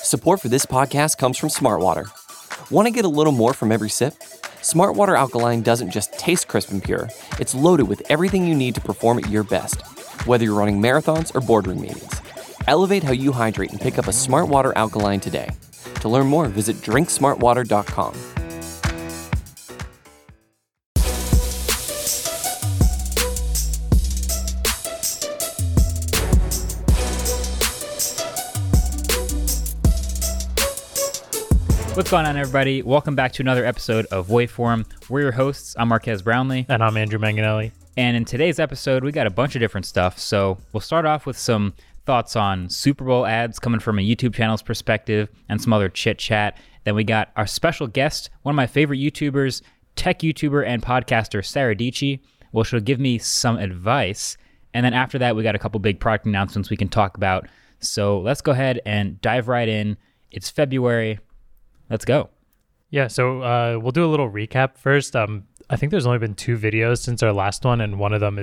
Support for this podcast comes from Smartwater. Want to get a little more from every sip? Smartwater Alkaline doesn't just taste crisp and pure, it's loaded with everything you need to perform at your best, whether you're running marathons or boardroom meetings. Elevate how you hydrate and pick up a Smartwater Alkaline today. To learn more, visit drinksmartwater.com. What's going on, everybody? Welcome back to another episode of Waveform. We're your hosts. I'm Marquez Brownlee. And I'm Andrew Manganelli. And in today's episode, we got a bunch of different stuff. So we'll start off with some thoughts on Super Bowl ads coming from a YouTube channel's perspective and some other chit chat. Then we got our special guest, one of my favorite YouTubers, tech YouTuber and podcaster, Sarah Dietschy. Well, she'll give me some advice. And then after that, we got a couple big product announcements we can talk about. So let's go ahead and dive right in. It's February. Let's go. Yeah, so we'll do a little recap first. I think there's only been 2 videos since our last one, and one of them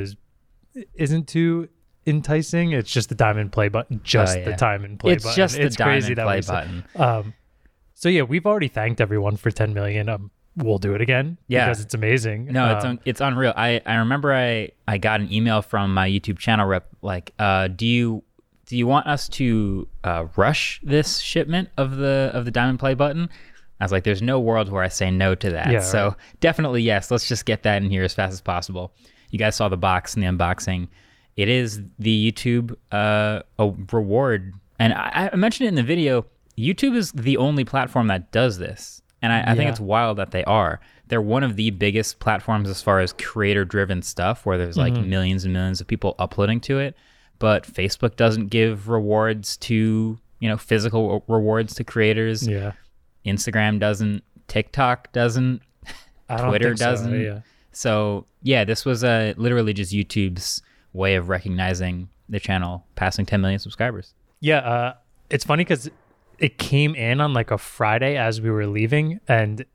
isn't too enticing. It's just the diamond play button, the diamond play button. It's just the diamond play button. So yeah, we've already thanked everyone for 10 million. We'll do it again because it's amazing. No, it's unreal. I remember I got an email from my YouTube channel rep like, do you want us to rush this shipment of the diamond play button? I was like, there's no world where I say no to that. Yeah, so right. Definitely yes. Let's just get that in here as fast as possible. You guys saw the box and the unboxing. It is the YouTube a reward. And I mentioned it in the video. YouTube is the only platform that does this. And I think it's wild that they are. They're one of the biggest platforms as far as creator-driven stuff, where there's like millions and millions of people uploading to it. But Facebook doesn't give rewards to, physical rewards to creators. Yeah. Instagram doesn't. TikTok doesn't. Twitter doesn't. So this was literally just YouTube's way of recognizing the channel passing 10 million subscribers. Yeah. It's funny because it came in on like a Friday as we were leaving, and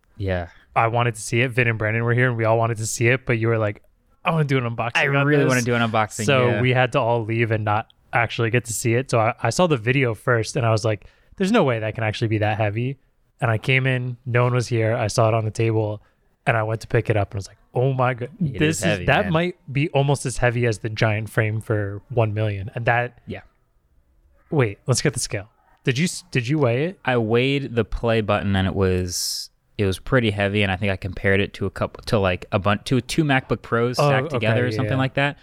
I wanted to see it. Vin and Brandon were here, and we all wanted to see it, but you were like, I want to do an unboxing. I really want to do an unboxing. So we had to all leave and not actually get to see it. So I saw the video first, and I was like, there's no way that can actually be that heavy. And I came in, no one was here. I saw it on the table, and I went to pick it up, and I was like, oh my god, that might be almost as heavy as the giant frame for 1 million. And that, wait, let's get the scale. Did you weigh it? I weighed the play button, and it was pretty heavy, and I think I compared it to two MacBook Pros stacked together or something like that.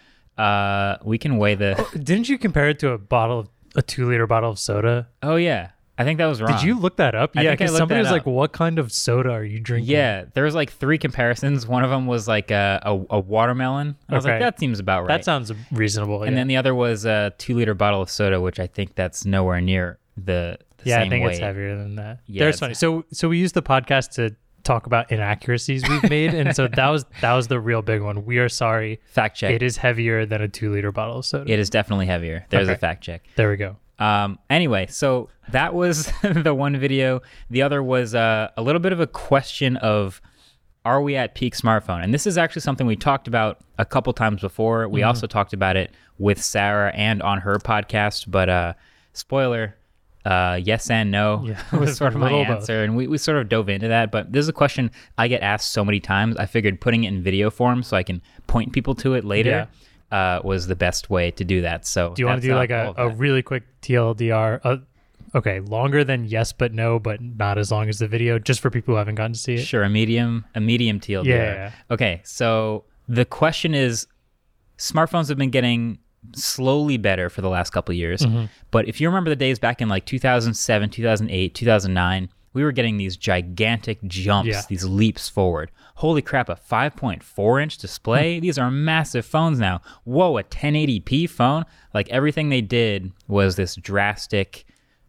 We can weigh the. Didn't you compare it to a 2-liter bottle of soda? Oh yeah, I think that was wrong. Did you look that up? Yeah, because somebody was like, "What kind of soda are you drinking?" Yeah, there was like 3 comparisons. One of them was like a watermelon. I was like, that seems about right. That sounds reasonable. And then the other was a 2-liter bottle of soda, which I think that's nowhere near the same I think weight. It's heavier than that. Yeah, that's funny. So we used the podcast to talk about inaccuracies we've made, and so that was the real big one. We are sorry. Fact check. It is heavier than a 2-liter bottle of soda. It is definitely heavier. There's a fact check. There we go. Anyway, so that was the one video. The other was a little bit of a question of, are we at peak smartphone? And this is actually something we talked about a couple times before. We also talked about it with Sarah and on her podcast, but spoiler, yes and no was sort of my answer. And we sort of dove into that. But this is a question I get asked so many times. I figured putting it in video form so I can point people to it later was the best way to do that. So do you want to do like a really quick TLDR? Okay, longer than yes but no, but not as long as the video, just for people who haven't gotten to see it. Sure, a medium TLDR. Yeah. Okay, so the question is, smartphones have been getting slowly better for the last couple of years. But if you remember the days back in like 2007, 2008, 2009, we were getting these gigantic jumps, these leaps forward. Holy crap, a 5.4-inch display? These are massive phones now. Whoa, a 1080p phone? Like everything they did was this drastic,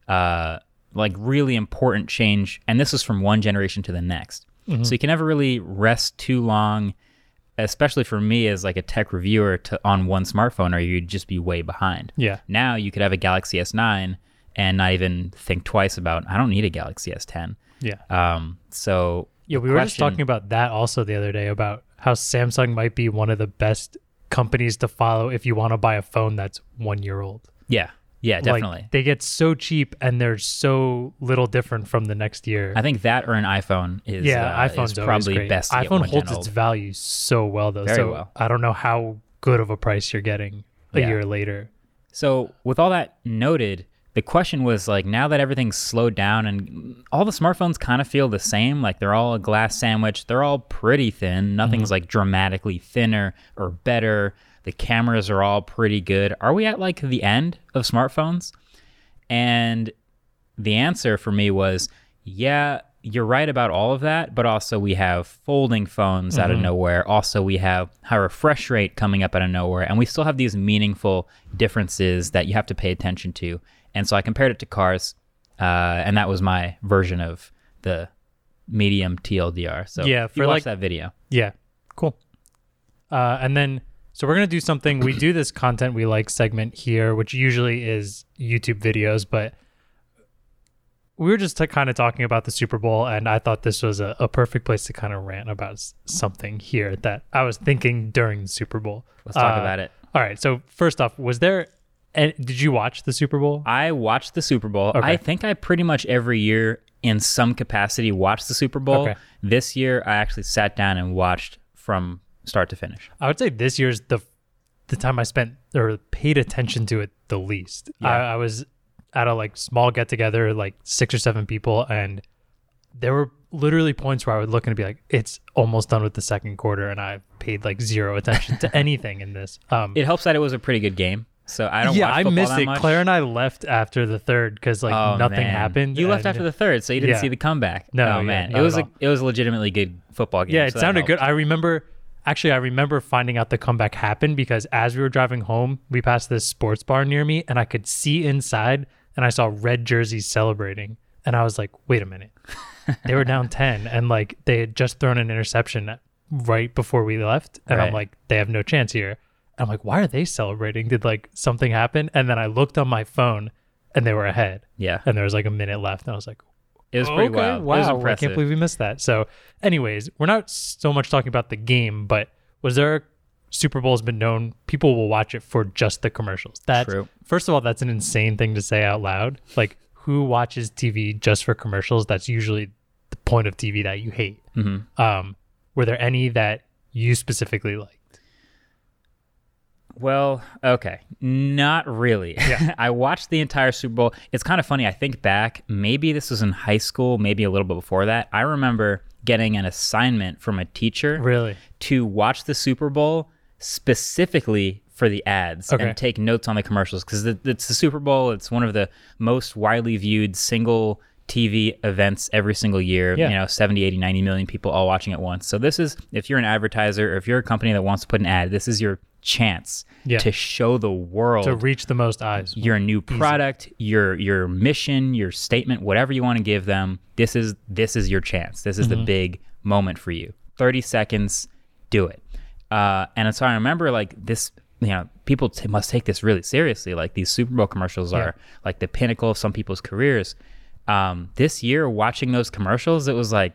like really important change. And this was from one generation to the next. So you can never really rest too long, especially for me as like a tech reviewer on one smartphone, or you'd just be way behind. Yeah. Now you could have a Galaxy S9 and not even think twice about, I don't need a Galaxy S10. Yeah. So we were just talking about that also the other day, about how Samsung might be one of the best companies to follow if you want to buy a phone that's 1 year old. Yeah. Yeah, definitely. Like, they get so cheap and they're so little different from the next year. I think that or an iPhone is iPhone's is probably great. best. To get iPhone one holds gen its old. value so well though. Very so well. I don't know how good of a price you're getting a Yeah. year later. So with all that noted, the question was like, now that everything's slowed down and all the smartphones kind of feel the same, like they're all a glass sandwich, they're all pretty thin. Nothing's like dramatically thinner or better. The cameras are all pretty good. Are we at like the end of smartphones? And the answer for me was, yeah, you're right about all of that, but also we have folding phones out of nowhere. Also, we have high refresh rate coming up out of nowhere. And we still have these meaningful differences that you have to pay attention to. And so I compared it to cars, and that was my version of the medium TLDR. So Yeah, if for you watch like- that video. Yeah, cool. And then, so we're going to do something. We do this content we like segment here, which usually is YouTube videos, but we were just kind of talking about the Super Bowl, and I thought this was a perfect place to kind of rant about something here that I was thinking during the Super Bowl. Let's talk about it. All right. So first off, did you watch the Super Bowl? I watched the Super Bowl. Okay. I think I pretty much every year in some capacity watched the Super Bowl. Okay. This year, I actually sat down and watched from start to finish. I would say this year's the time I spent or paid attention to it the least. Yeah. I was at a like small get together, like 6 or 7 people, and there were literally points where I would look and be like, it's almost done with the second quarter, and I paid like zero attention to anything in this. It helps that it was a pretty good game. So I don't yeah, watch I football missed that it. much. Claire and I left after the third because like Oh, nothing man. happened. You left and- after the third, so you didn't Yeah. see the comeback. No, oh yeah, man, not it was at all. it was a legitimately good football game. Yeah, it so that sounded good. helped. I remember finding out the comeback happened because as we were driving home, we passed this sports bar near me and I could see inside and I saw red jerseys celebrating. And I was like, wait a minute. They were down 10 and like they had just thrown an interception right before we left. And I'm Right. like, they have no chance here. I'm like, why are they celebrating? Did like something happen? And then I looked on my phone and they were ahead. Yeah, And there was like a minute left. And I was like, it was pretty okay, wild. wow, It was I impressive. can't believe we missed that. So, anyways, we're not so much talking about the game, but was there Super Bowl's been known people will watch it for just the commercials. That's True. First of all, that's an insane thing to say out loud. Like, who watches TV just for commercials? That's usually the point of TV that you hate. Mhm. Were there any that you specifically liked? Well, okay. Not really. Yeah. I watched the entire Super Bowl. It's kind of funny. I think back, maybe this was in high school, maybe a little bit before that. I remember getting an assignment from a teacher Really? to watch the Super Bowl specifically for the ads Okay. and take notes on the commercials because it's the Super Bowl. It's one of the most widely viewed single TV events every single year. Yeah. 70, 80, 90 million people all watching at once. So this is, if you're an advertiser or if you're a company that wants to put an ad, this is your chance Yeah. to show the world To reach the most eyes. your new product, your mission, your statement, whatever you want to give them. This is your chance. This is the big moment for you. 30 seconds, do it. And so I remember like this, people must take this really seriously. Like these Super Bowl commercials are like the pinnacle of some people's careers. This year, watching those commercials, it was like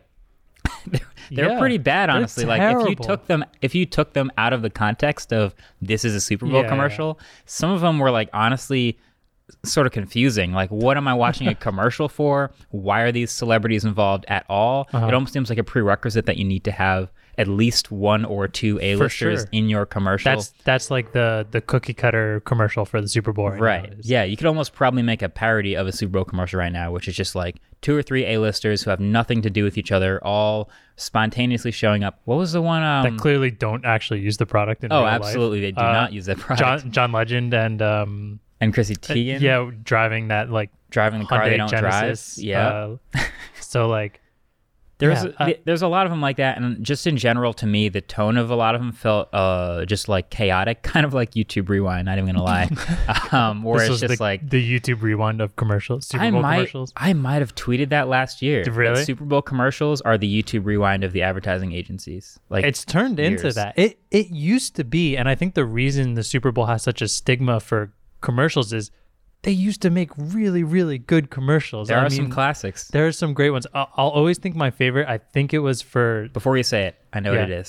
they're Yeah, pretty bad, they're honestly. Like if you terrible. took them out of the context of this is a Super Bowl Yeah. commercial, some of them were like honestly sort of confusing. Like, what am I watching a commercial for? Why are these celebrities involved at all? Uh-huh. It almost seems like a prerequisite that you need to have at least 1 or 2 A-listers sure. in your commercial. That's like the cookie cutter commercial for the Super Bowl Right. now is- Yeah, you could almost probably make a parody of a Super Bowl commercial right now, which is just like 2 or 3 A-listers who have nothing to do with each other, all spontaneously showing up. What was the one? that clearly don't actually use the product in Oh, real absolutely. They life. do not use that product. John Legend and and Chrissy Teigen driving that like driving the car Hyundai they don't Genesis. drive. Yeah. So like There's a lot of them like that, and just in general, to me, the tone of a lot of them felt just like chaotic, kind of like YouTube Rewind. Not even gonna lie, where this it's was just the, like the YouTube rewind of commercials, Super Bowl commercials. I might have tweeted that last year. Really? That Super Bowl commercials are the YouTube Rewind of the advertising agencies. Like It's turned into years. that. It used to be, and I think the reason the Super Bowl has such a stigma for commercials is they used to make really, really good commercials. There are some classics. There are some great ones. I'll always think my favorite. I think it was for Before you say it, I know what Yeah. it is.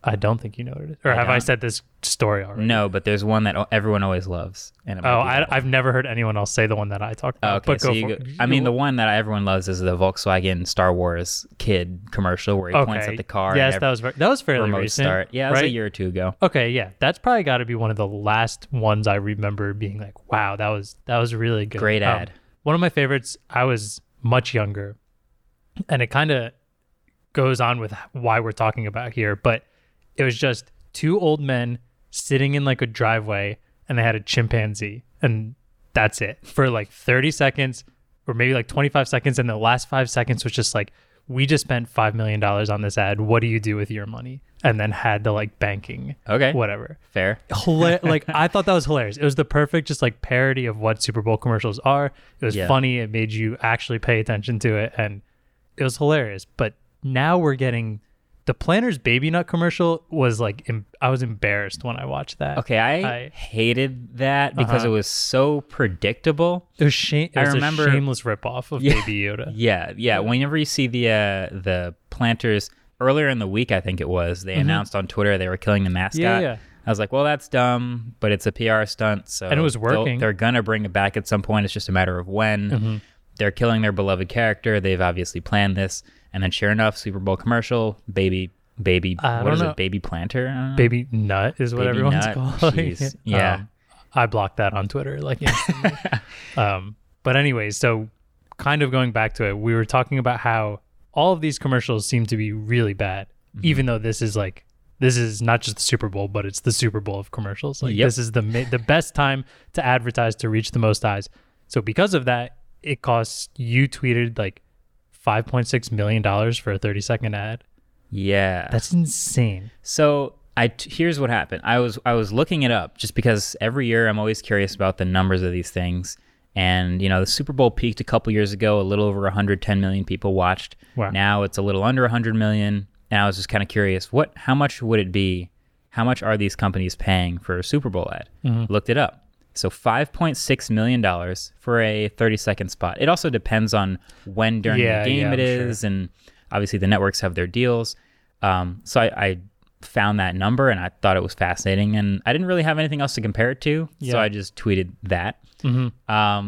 I don't think you know what it is. Or have I said this story already? No, but there's one that everyone always loves. And I've never heard anyone else say the one that I talked about. Okay, but so the one that everyone loves is the Volkswagen Star Wars kid commercial where he points at the car. Yes, that was fairly recent. Start. Yeah, it was a year or two ago. Okay, yeah, that's probably got to be one of the last ones I remember being like, wow, that was really good. Great ad. One of my favorites. I was much younger, and it kind of goes on with why we're talking about here, but it was just two old men sitting in like a driveway and they had a chimpanzee, and that's it for like 30 seconds or maybe like 25 seconds. And the last 5 seconds was just like, we just spent $5 million on this ad. What do you do with your money? And then had the like banking. Okay. Whatever. Fair. Like I thought that was hilarious. It was the perfect just like parody of what Super Bowl commercials are. It was funny. It made you actually pay attention to it. And it was hilarious. But now we're getting the Planters Baby Nut commercial was like, I was embarrassed when I watched that. Okay, I hated that because it was so predictable. It was a shameless ripoff of Baby Yoda. Yeah. Whenever you see the Planters, earlier in the week, I think it was, they announced on Twitter they were killing the mascot. Yeah. I was like, well, that's dumb, but it's a PR stunt. So and it was working. They're going to bring it back at some point. It's just a matter of when. Mm-hmm. They're killing their beloved character. They've obviously planned this. And then sure enough, Super Bowl commercial, baby, what is it? Baby Planter? Baby Nut is what Baby everyone's Nut. called. Jeez. Yeah. I blocked that on Twitter like instantly. But anyways, so kind of going back to it, we were talking about how all of these commercials seem to be really bad, even though this is not just the Super Bowl, but it's the Super Bowl of commercials. Like this is the best time to advertise to reach the most eyes. So because of that, it costs, you tweeted like $5.6 million for a 30-second ad. Yeah. That's insane. So here's what happened. I was looking it up just because every year I'm always curious about the numbers of these things. And, the Super Bowl peaked a couple years ago. A little over 110 million people watched. Wow. Now it's a little under 100 million. And I was just kind of curious, how much would it be? How much are these companies paying for a Super Bowl ad? Mm-hmm. Looked it up. So $5.6 million for a 30-second spot. It also depends on when during the game it is. Sure. And obviously the networks have their deals. So I found that number and I thought it was fascinating. And I didn't really have anything else to compare it to. Yeah. So I just tweeted that. Mm-hmm.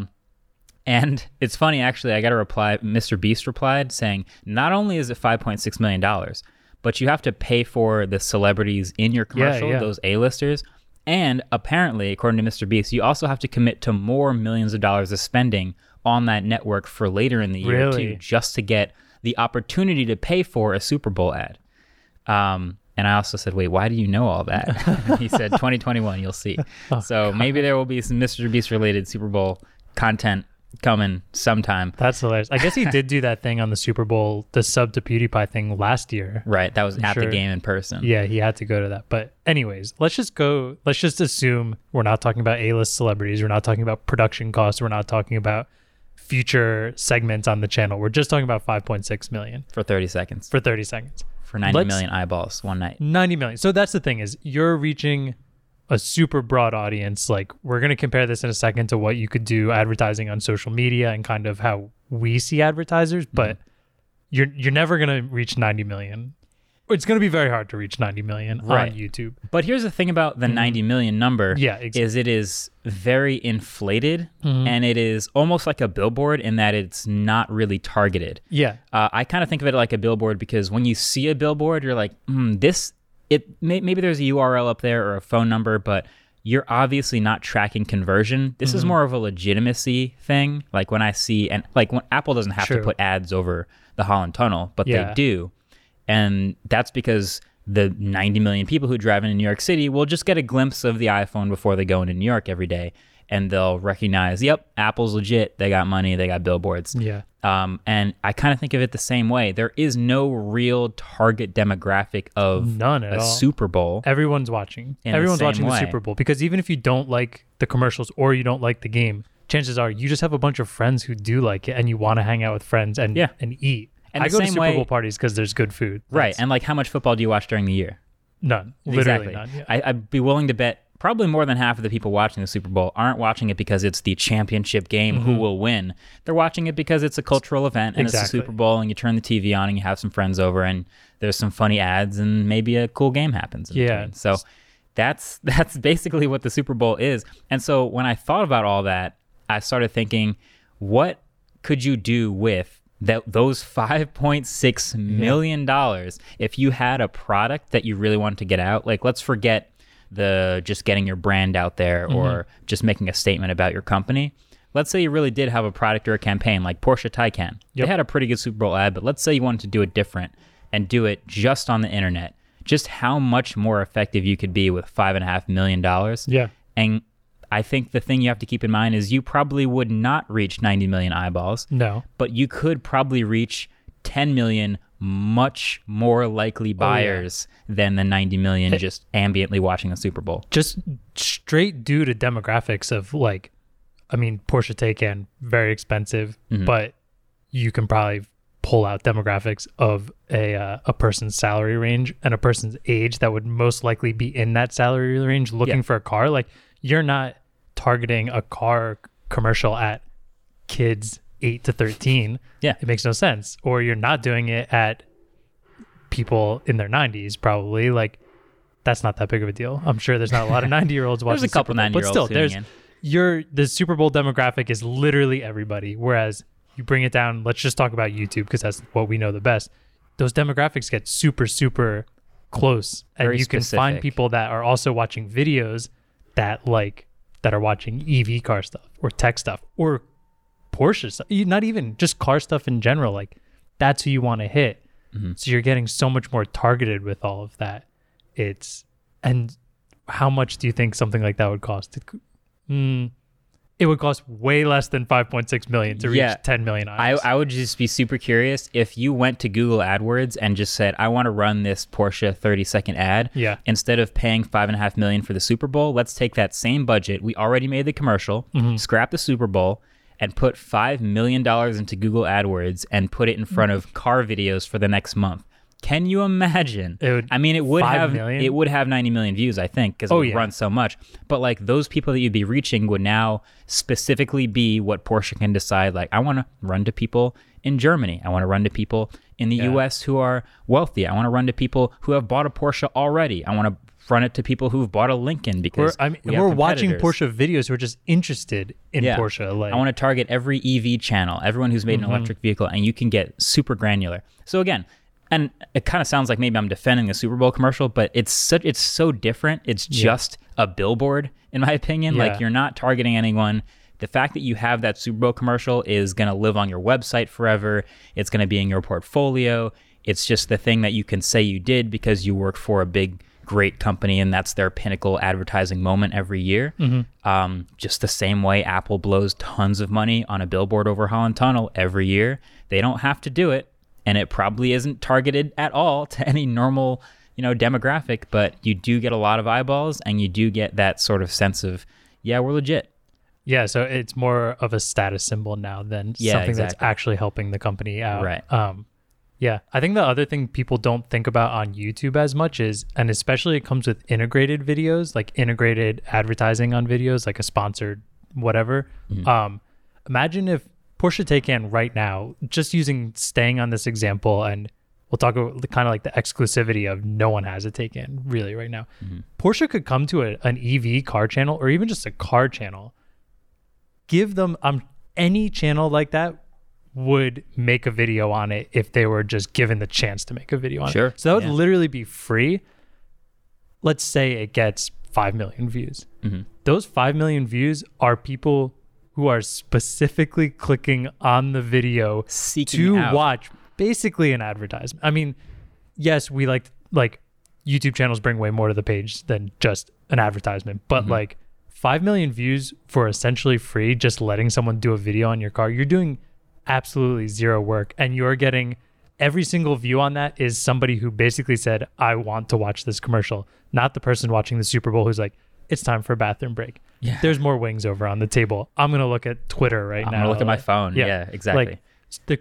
And it's funny, actually, I got a reply. Mr. Beast replied saying, not only is it $5.6 million, but you have to pay for the celebrities in your commercial, those A-listers. And apparently, according to Mr. Beast, you also have to commit to more millions of dollars of spending on that network for later in the year, too, just to get the opportunity to pay for a Super Bowl ad. And I also said, wait, why do you know all that? He said, 2021, you'll see. Maybe there will be some Mr. Beast-related Super Bowl content coming sometime. That's hilarious. I guess he did do that thing on the Super Bowl, the sub to PewDiePie thing last year. Right. That was the game in person. Yeah, he had to go to that. But anyways, let's just assume we're not talking about A-list celebrities. We're not talking about production costs. We're not talking about future segments on the channel. We're just talking about 5.6 million. For 30 seconds. For 30 seconds. For 90 million eyeballs one night. 90 million. So that's the thing is you're reaching a super broad audience. Like we're going to compare this in a second to what you could do advertising on social media and kind of how we see advertisers, but you're never going to reach 90 million. It's going to be very hard to reach 90 million on YouTube. But here's the thing about the 90 million number exactly. is it is very inflated and it is almost like a billboard in that it's not really targeted. Yeah. I kind of think of it like a billboard because when you see a billboard, you're like, maybe there's a URL up there or a phone number, but you're obviously not tracking conversion. This is more of a legitimacy thing. Like when I see, and like when Apple doesn't have to put ads over the Holland Tunnel, but they do. And that's because the 90 million people who drive into New York City will just get a glimpse of the iPhone before they go into New York every day. And they'll recognize, yep, Apple's legit. They got money. They got billboards. Yeah. And I kind of think of it the same way. There is no real target demographic of a Super Bowl. Everyone's watching. Everyone's watching the Super Bowl because even if you don't like the commercials or you don't like the game, chances are you just have a bunch of friends who do like it and you want to hang out with friends and eat. And I go to Super Bowl parties because there's good food. Right. And like how much football do you watch during the year? None. Literally none. Yeah. I'd be willing to bet probably more than half of the people watching the Super Bowl aren't watching it because it's the championship game, who will win. They're watching it because it's a cultural event and it's the Super Bowl, and you turn the TV on and you have some friends over and there's some funny ads and maybe a cool game happens in between. So that's basically what the Super Bowl is. And so when I thought about all that, I started thinking, what could you do with those $5.6 million if you had a product that you really wanted to get out? Like, let's forget the just getting your brand out there or just making a statement about your company. Let's say you really did have a product or a campaign like Porsche Taycan. They had a pretty good Super Bowl ad, but let's say you wanted to do it different and do it just on the internet. Just how much more effective you could be with $5.5 million. Yeah. And I think the thing you have to keep in mind is you probably would not reach 90 million eyeballs. No. But you could probably reach 10 million much more likely buyers than the 90 million just ambiently watching the Super Bowl. Just straight due to demographics of like, I mean, Porsche Taycan, very expensive, but you can probably pull out demographics of a person's salary range and a person's age that would most likely be in that salary range looking for a car. Like, you're not targeting a car commercial at kids 8 to 13. It makes no sense. Or you're not doing it at people in their 90s, probably. Like, that's not that big of a deal. I'm sure there's not a lot of 90-year-olds watching. There's a couple 90-year-olds, but still, the Super Bowl demographic is literally everybody. Whereas you bring it down, let's just talk about YouTube because that's what we know the best. Those demographics get super, super close, and Very you specific. can find people that are also watching videos that are watching EV car stuff or tech stuff or Porsche stuff, not even just car stuff in general. Like, that's who you want to hit. So you're getting so much more targeted with all of that. And how much do you think something like that would cost? It would cost way less than 5.6 million to reach 10 million eyes. I would just be super curious if you went to Google AdWords and just said, I want to run this Porsche 30-second ad. Instead of paying $5.5 million for the Super Bowl, let's take that same budget. We already made the commercial, scrap the Super Bowl, and put $5 million into Google AdWords and put it in front of car videos for the next month. Can you imagine? It would have 90 million views, I think, because it would run so much. But like, those people that you'd be reaching would now specifically be what Porsche can decide. Like, I want to run to people in Germany. I want to run to people in the US who are wealthy. I want to run to people who have bought a Porsche already. I want to run it to people who've bought a Lincoln because we're watching Porsche videos who are just interested in Porsche. Like, I want to target every EV channel, everyone who's made an electric vehicle, and you can get super granular. So again, and it kind of sounds like maybe I'm defending the Super Bowl commercial, but it's so different. It's just a billboard, in my opinion. Like, you're not targeting anyone. The fact that you have that Super Bowl commercial is going to live on your website forever. It's going to be in your portfolio. It's just the thing that you can say you did because you work for a big, great company, and that's their pinnacle advertising moment every year. Just the same way Apple blows tons of money on a billboard over Holland Tunnel every year. They don't have to do it. And it probably isn't targeted at all to any normal, demographic, but you do get a lot of eyeballs and you do get that sort of sense of, we're legit. Yeah, so it's more of a status symbol now than something that's actually helping the company out. Right. I think the other thing people don't think about on YouTube as much is, and especially it comes with integrated videos, like integrated advertising on videos, like a sponsored whatever. Imagine if Porsche Taycan right now, just staying on this example, and we'll talk about kind of like the exclusivity of no one has a Taycan really right now. Porsche could come to an EV car channel or even just a car channel, give them any channel like that would make a video on it if they were just given the chance to make a video on it. So that would literally be free. Let's say it gets 5 million views. Those 5 million views are people who are specifically clicking on the video to watch basically an advertisement. I mean, yes, we like YouTube channels bring way more to the page than just an advertisement, but like 5 million views for essentially free, just letting someone do a video on your car, you're doing absolutely zero work, and you're getting every single view on that is somebody who basically said, I want to watch this commercial, not the person watching the Super Bowl who's like, it's time for a bathroom break. There's more wings over on the table. I'm going to look at Twitter right now. I'm going to look at my phone. Yeah, exactly. Like, the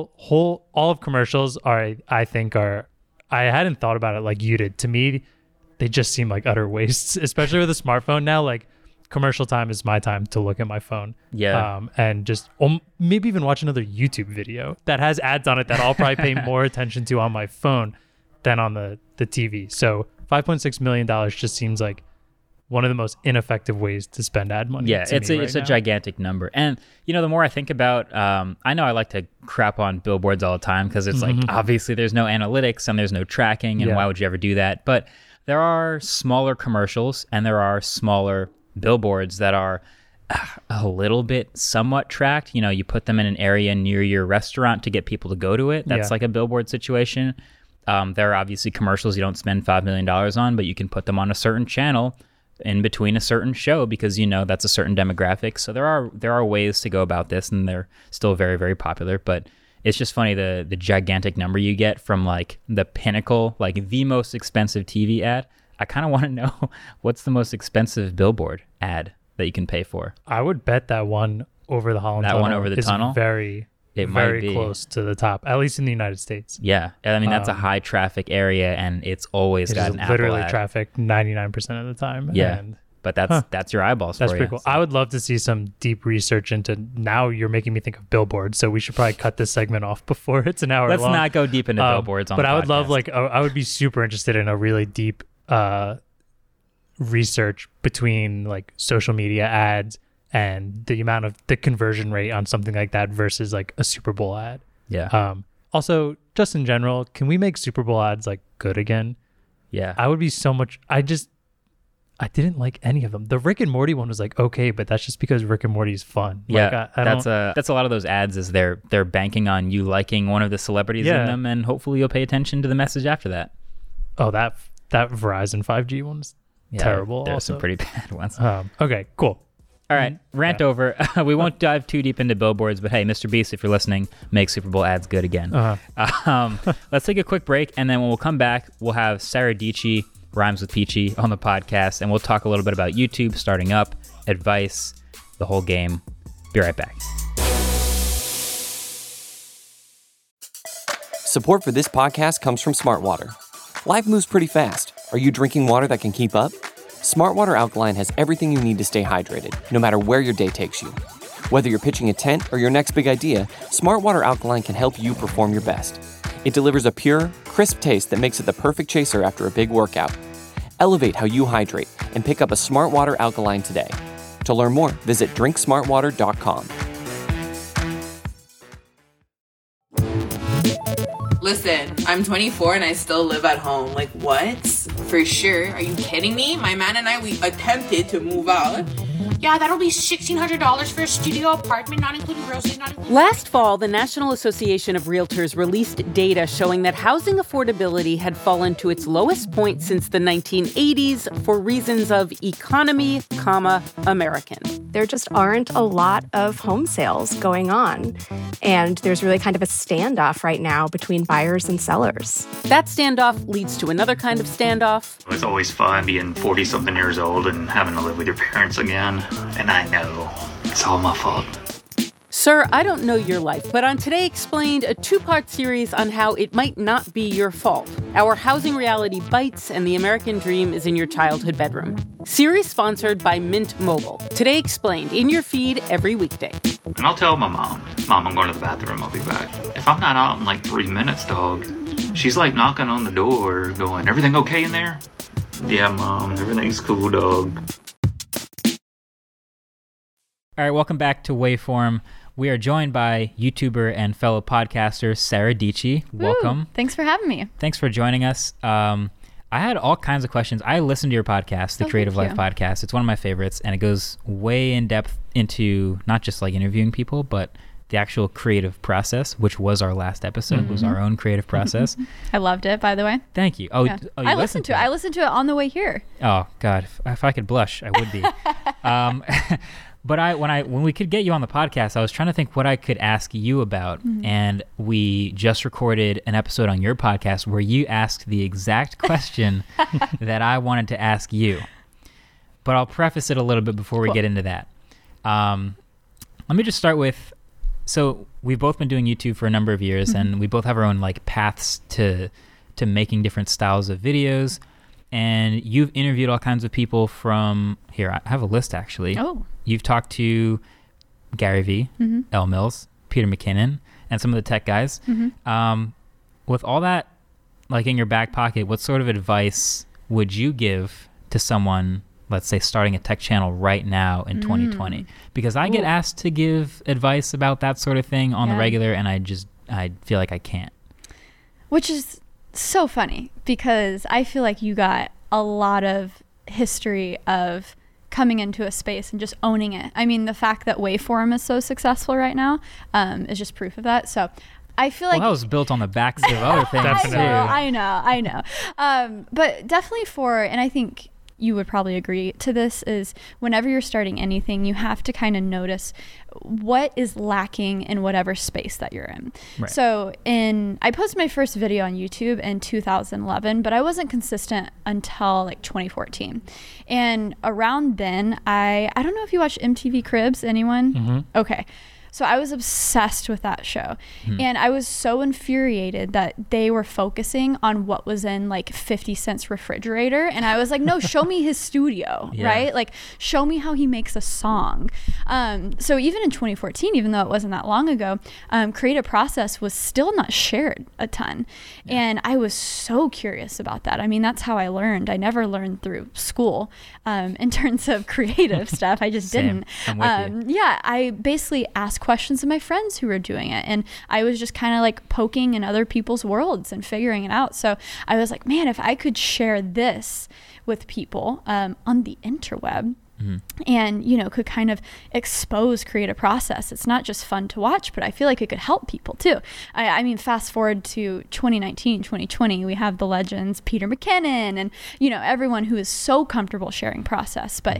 all of commercials I hadn't thought about it like you did. To me, they just seem like utter wastes, especially with a smartphone now. Like commercial time is my time to look at my phone. Yeah. And just maybe even watch another YouTube video that has ads on it that I'll probably pay more attention to on my phone than on the TV. So $5.6 million just seems like one of the most ineffective ways to spend ad money. Yeah, it's a gigantic number. And, the more I think about, I know I like to crap on billboards all the time because it's like, obviously there's no analytics and there's no tracking, and why would you ever do that? But there are smaller commercials and there are smaller billboards that are a little bit somewhat tracked. You put them in an area near your restaurant to get people to go to it. That's like a billboard situation. There are obviously commercials you don't spend $5 million on, but you can put them on a certain channel in between a certain show because that's a certain demographic. So there are ways to go about this, and they're still very, very popular. But it's just funny the gigantic number you get from like the pinnacle, like the most expensive TV ad. I kind of want to know what's the most expensive billboard ad that you can pay for. I would bet that one over the Holland Tunnel. That one over the tunnel? Very close to the top, at least in the United States. Yeah. I mean, that's a high traffic area, and it's always got an Apple literally ad. traffic 99% of the time. Yeah. And but that's your eyeballs that's for pretty cool. I would love to see some deep research into, now you're making me think of billboards, so we should probably cut this segment off before it's an hour Let's long. not go deep into billboards on but the I would podcast. love, I would be super interested in a really deep research between like social media ads and the conversion rate on something like that versus like a Super Bowl ad. Yeah. Also, just in general, can we make Super Bowl ads like good again? Yeah. I would be so much. I didn't like any of them. The Rick and Morty one was like okay, but that's just because Rick and Morty is fun. Yeah, like, that's a lot of those ads is they're banking on you liking one of the celebrities in them, and hopefully you'll pay attention to the message after that. Oh, that Verizon 5G one's terrible. There's also some pretty bad ones. Okay, cool. All right, rant over. We won't dive too deep into billboards, but hey, Mr. Beast, if you're listening, make Super Bowl ads good again. Let's take a quick break, and then when we'll come back, we'll have Sarah Dietschy, Rhymes with Peachy, on the podcast, and we'll talk a little bit about YouTube starting up, advice, the whole game. Be right back. Support for this podcast comes from Smart Water. Life moves pretty fast. Are you drinking water that can keep up? Smart Water Alkaline has everything you need to stay hydrated, no matter where your day takes you. Whether you're pitching a tent or your next big idea, Smart Water Alkaline can help you perform your best. It delivers a pure, crisp taste that makes it the perfect chaser after a big workout. Elevate how you hydrate and pick up a Smart Water Alkaline today. To learn more, visit drinksmartwater.com. Listen, I'm 24 and I still live at home. Like, what? For sure. Are you kidding me? My man and I, we attempted to move out. Yeah, that'll be $1,600 for a studio apartment, not including groceries, not including... Last fall, the National Association of Realtors released data showing that housing affordability had fallen to its lowest point since the 1980s for reasons of economy, American. There just aren't a lot of home sales going on. And there's really kind of a standoff right now between buyers and sellers. That standoff leads to another kind of standoff. It's always fun being 40-something years old and having to live with your parents again. And I know it's all my fault. Sir, I don't know your life, but on Today Explained, a two-part series on how it might not be your fault. Our housing reality bites, and the American dream is in your childhood bedroom. Series sponsored by Mint Mobile. Today Explained, in your feed every weekday. And I'll tell my mom, I'm going to the bathroom, I'll be back. If I'm not out in like 3 minutes, dog, she's like knocking on the door going, everything okay in there? Yeah, Mom, everything's cool, dog. All right, welcome back to Waveform. We are joined by YouTuber and fellow podcaster Sarah Dietschy. Welcome. Thanks for having me. Thanks for joining us. I had all kinds of questions. I listened to your podcast, the Creative Life Podcast. It's one of my favorites, and it goes way in depth into not just like interviewing people, but the actual creative process, which was our last episode, was our own creative process. I loved it, by the way. Thank you. Yeah. I listened to it. I listened to it on the way here. Oh God, if I could blush, I would be. But when we could get you on the podcast, I was trying to think what I could ask you about, and we just recorded an episode on your podcast where you asked the exact question that I wanted to ask you. But I'll preface it a little bit before we get into that. Let me just start with, so we've both been doing YouTube for a number of years, and we both have our own like paths to making different styles of videos. and you've interviewed all kinds of people from here. I have a list actually. Oh. You've talked to Gary Vee, Elle Mills, Peter McKinnon, and some of the tech guys. With all that like in your back pocket, what sort of advice would you give to someone, let's say, starting a tech channel right now in 2020? Because I get asked to give advice about that sort of thing on the regular, and I feel like I can't. Which is so funny, because I feel like you got a lot of history of coming into a space and just owning it. I mean, the fact that Waveform is so successful right now is just proof of that. So I feel like that was built on the backs of other things. I know. But definitely and I think you would probably agree to this, is whenever you're starting anything, you have to kind of notice what is lacking in whatever space that you're in. Right. So I posted my first video on YouTube in 2011, but I wasn't consistent until like 2014. And around then, I don't know if you watch MTV Cribs, anyone? Okay. So I was obsessed with that show. And I was so infuriated that they were focusing on what was in like 50 Cent's refrigerator. And I was like, no, show me his studio, right? Like, show me how he makes a song. So even in 2014, even though it wasn't that long ago, Creative Process was still not shared a ton. And I was so curious about that. I mean, that's how I learned. I never learned through school in terms of creative stuff. I just didn't. I'm with you. Yeah, I basically asked questions of my friends who were doing it, and I was just kind of like poking in other people's worlds and figuring it out. So I was like, man, if I could share this with people on the interweb, and could kind of expose Creative Process. It's not just fun to watch, but I feel like it could help people too. I mean, fast forward to 2019, 2020, we have the legends Peter McKinnon and everyone who is so comfortable sharing Process. But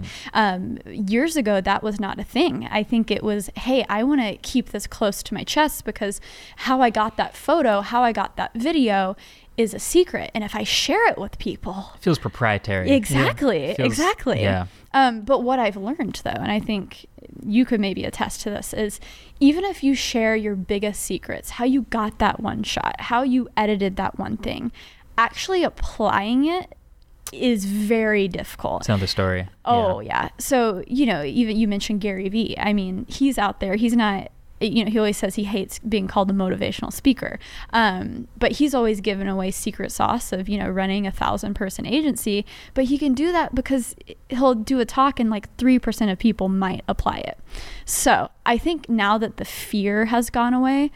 years ago, that was not a thing. I think it was, hey, I want to keep this close to my chest, because how I got that photo, how I got that video is a secret, and if I share it with people, it feels proprietary. Exactly. Yeah. But what I've learned though, and I think you could maybe attest to this, is even if you share your biggest secrets, how you got that one shot, how you edited that one thing, actually applying it is very difficult. It's another story. Oh yeah. So even you mentioned Gary Vee. I mean, he's out there. He's not. He always says he hates being called a motivational speaker. But he's always given away secret sauce of, running 1,000-person agency. But he can do that because he'll do a talk and like 3% of people might apply it. So I think now that the fear has gone away,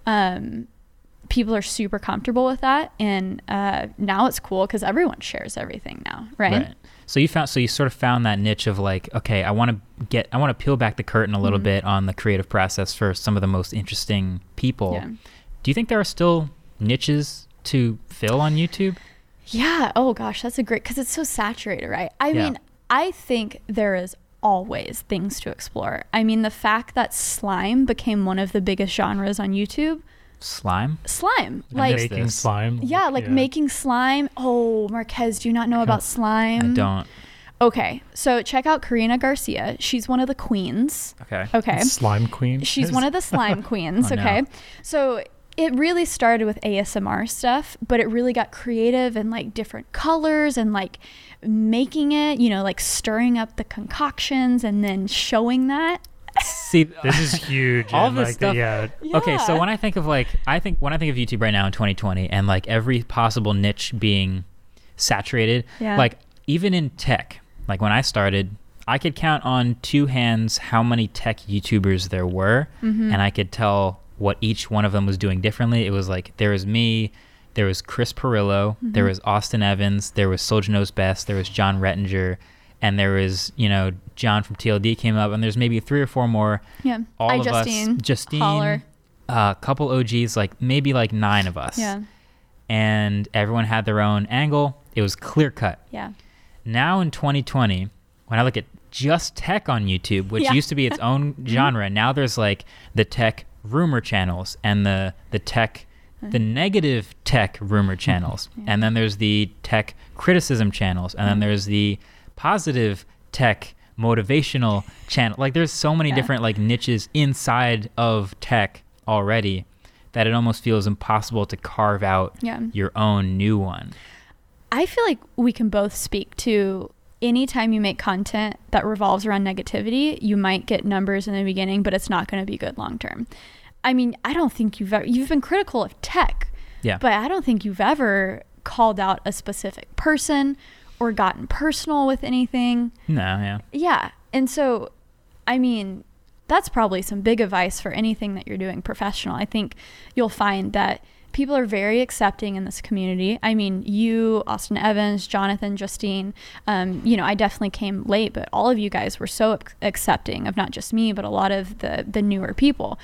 people are super comfortable with that. And now it's cool because everyone shares everything now, right? So you sort of found that niche of like, okay, I want to peel back the curtain a little bit on the creative process for some of the most interesting people. Yeah. Do you think there are still niches to fill on YouTube? Yeah. Oh gosh, that's a great, because it's so saturated, right? I mean, I think there is always things to explore. I mean, the fact that slime became one of the biggest genres on YouTube. Slime, like making slime. Yeah, making slime. Oh, Marquez, do you not know about slime? I don't. Okay, so check out Karina Garcia. She's one of the queens. Okay. Slime queen. She's one of the slime queens. Okay. No. So it really started with ASMR stuff, but it really got creative and like different colors and like making it, like stirring up the concoctions and then showing that. See, this is huge. All this stuff. Yeah. Okay, so when I think of YouTube right now in 2020 and like every possible niche being saturated, like even in tech, like when I started, I could count on two hands how many tech YouTubers there were, and I could tell what each one of them was doing differently. It was like there was me, there was Chris Pirillo, there was Austin Evans, there was Soldier Knows Best, there was John Rettinger, and there was, John from TLD came up, and there's maybe 3 or 4 more. Yeah. All of Justine, us. Justine. Holler. A couple OGs, like maybe like 9 of us. Yeah. And everyone had their own angle. It was clear cut. Yeah. Now in 2020, when I look at just tech on YouTube, which used to be its own genre, now there's like the tech rumor channels and the tech, the negative tech rumor channels. And then there's the tech criticism channels. And then there's the positive tech motivational channel. Like there's so many different like niches inside of tech already that it almost feels impossible to carve out your own new one. I feel like we can both speak to anytime you make content that revolves around negativity, you might get numbers in the beginning, but it's not going to be good long term. I mean, I don't think you've been critical of tech, but I don't think you've ever called out a specific person or gotten personal with anything. Yeah. And so, I mean, that's probably some big advice for anything that you're doing professional. I think you'll find that people are very accepting in this community. I mean, you, Austin Evans, Jonathan, Justine, I definitely came late, but all of you guys were so accepting of not just me, but a lot of the newer people.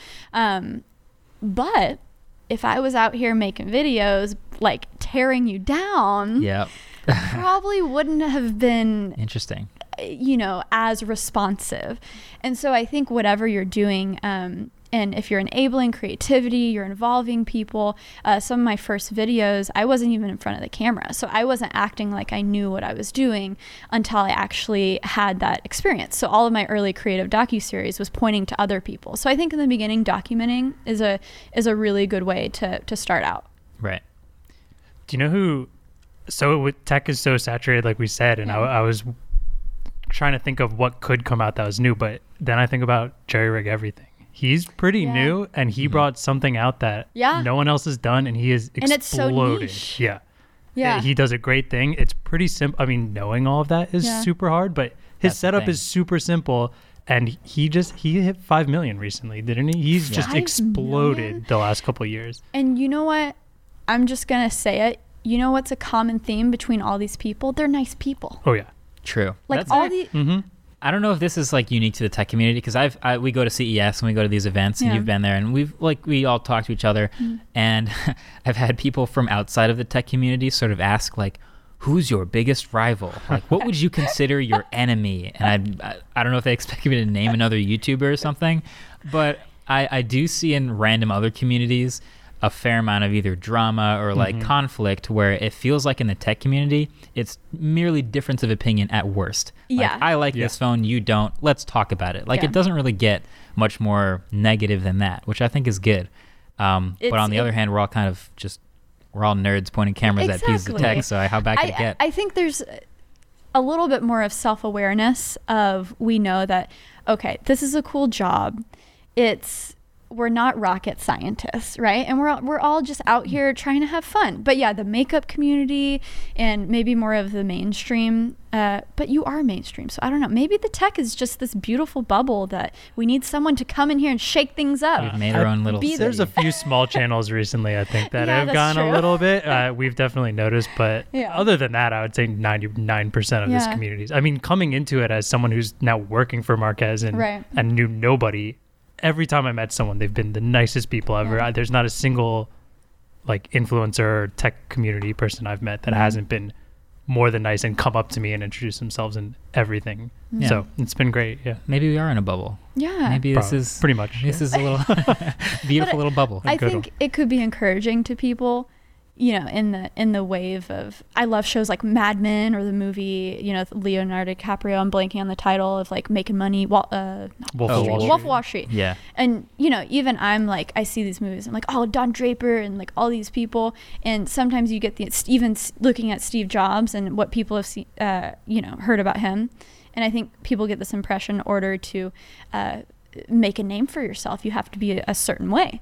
But if I was out here making videos, like tearing you down, probably wouldn't have been interesting, as responsive. And so I think whatever you're doing, and if you're enabling creativity, you're involving people. Some of my first videos, I wasn't even in front of the camera. So I wasn't acting like I knew what I was doing until I actually had that experience. So all of my early creative docuseries was pointing to other people. So I think in the beginning, documenting is a really good way to start out. Right. Do you know who, tech is so saturated, like we said, and I was trying to think of what could come out that was new, but then I think about Jerry Rig Everything. He's pretty new, and he brought something out that no one else has done, and he has exploded. And it's so niche. Yeah. He does a great thing. It's pretty simple. I mean, knowing all of that is super hard, but his setup is super simple, and he hit 5 million recently, didn't he? He's just exploded the last couple of years. And you know what? I'm just going to say it. You know what's a common theme between all these people? They're nice people. Oh, yeah. True. Like all the... I don't know if this is like unique to the tech community, because we go to CES and we go to these events, and you've been there, and we all talk to each other, and I've had people from outside of the tech community sort of ask, like, who's your biggest rival? Like, what would you consider your enemy? And I don't know if they expect me to name another YouTuber or something, but I do see in random other communities a fair amount of either drama or like conflict, where it feels like in the tech community, it's merely difference of opinion at worst. Like, I like this phone, you don't. Let's talk about it. Like, it doesn't really get much more negative than that, which I think is good. But on the other hand, we're all nerds pointing cameras at pieces of tech. So how bad can it get? I think there's a little bit more of self-awareness of, we know that, okay, this is a cool job. We're not rocket scientists, right? And we're all just out here trying to have fun. But yeah, the makeup community and maybe more of the mainstream, but you are mainstream. So I don't know, maybe the tech is just this beautiful bubble that we need someone to come in here and shake things up. We've made our own little city. There's a few small channels recently, I think, that have gone a little bit. We've definitely noticed, but other than that, I would say 99% of this community. I mean, coming into it as someone who's now working for Marques and knew nobody, every time I met someone, they've been the nicest people ever. There's not a single like influencer or tech community person I've met that hasn't been more than nice and come up to me and introduce themselves and everything. So it's been great. Yeah. Maybe we are in a bubble. Yeah. Maybe this is pretty much. This is a little beautiful little bubble. I think it could be encouraging to people, in the wave of, I love shows like Mad Men or the movie, Leonardo DiCaprio, I'm blanking on the title, of like making money, Wolf of Wall Street. Yeah. And, even I'm like, I see these movies, I'm like, oh, Don Draper and like all these people. And sometimes you get even looking at Steve Jobs and what people have seen, heard about him. And I think people get this impression, in order to make a name for yourself, you have to be a certain way.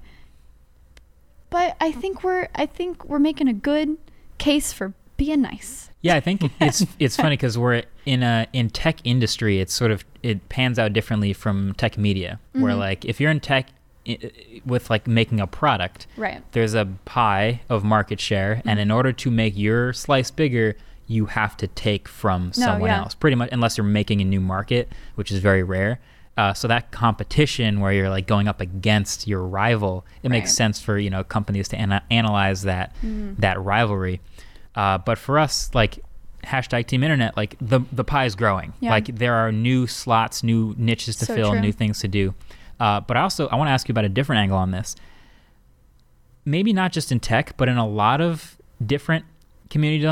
But I think we're making a good case for being nice. Yeah, I think it's funny because we're in tech industry. It pans out differently from tech media, where like if you're in tech with like making a product, there's a pie of market share, and in order to make your slice bigger, you have to take from someone else, pretty much, unless you're making a new market, which is very rare. So that competition where you're like going up against your rival, it makes sense for companies to analyze that rivalry. But for us, like #Team Internet, like the pie is growing. Like there are new slots, new niches to fill, new things to do. But I want to ask you about a different angle on this. Maybe not just in tech, but in a lot of different communities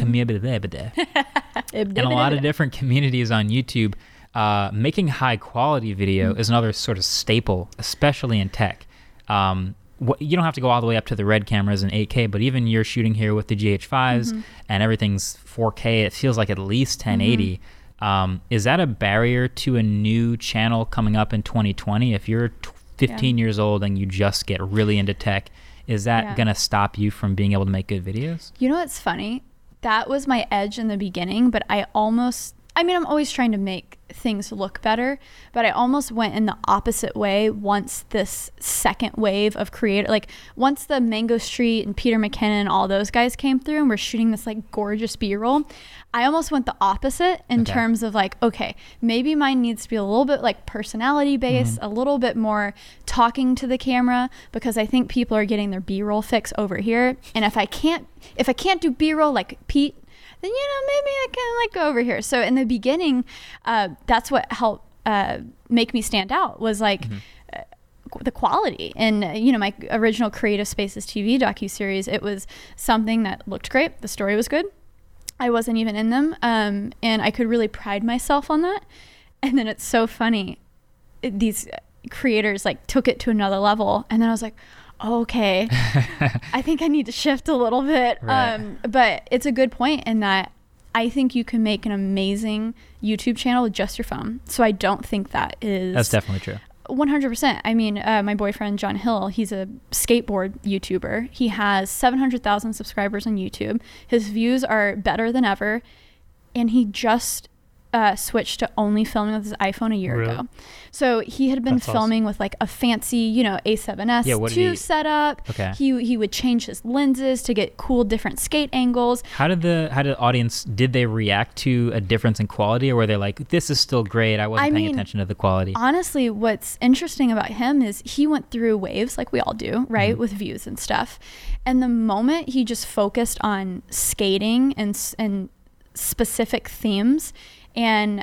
in a lot of different communities on YouTube. Making high quality video is another sort of staple, especially in tech. you don't have to go all the way up to the red cameras in 8K, but even you're shooting here with the GH5s and everything's 4K, it feels like at least 1080. Is that a barrier to a new channel coming up in 2020? If you're 15 years old and you just get really into tech, is that going to stop you from being able to make good videos? You know what's funny? That was my edge in the beginning, but I'm always trying to make things look better, but I almost went in the opposite way once this second wave of once the Mango Street and Peter McKinnon, all those guys came through and we're shooting this like gorgeous B-roll. I almost went the opposite in terms of like, okay, maybe mine needs to be a little bit like personality based, a little bit more talking to the camera, because I think people are getting their B-roll fix over here. And if I can't do B-roll like Pete, then, maybe I can like go over here. So in the beginning, that's what helped make me stand out was like the quality. And, my original Creative Spaces TV docuseries, it was something that looked great. The story was good. I wasn't even in them. And I could really pride myself on that. And then it's so funny. These creators like took it to another level. And then I was like, okay, I think I need to shift a little bit. Right. But it's a good point in that I think you can make an amazing YouTube channel with just your phone. So I don't think that's definitely true. 100%. I mean, my boyfriend, John Hill, he's a skateboard YouTuber. He has 700,000 subscribers on YouTube. His views are better than ever. And he just switched to only filming with his iPhone a year ago. So he had been filming with like a fancy, A7S II setup. Okay. He would change his lenses to get cool different skate angles. How did the audience, did they react to a difference in quality, or were they like, this is still great, I wasn't paying attention to the quality? Honestly, what's interesting about him is he went through waves like we all do, right? With views and stuff. And the moment he just focused on skating and specific themes, and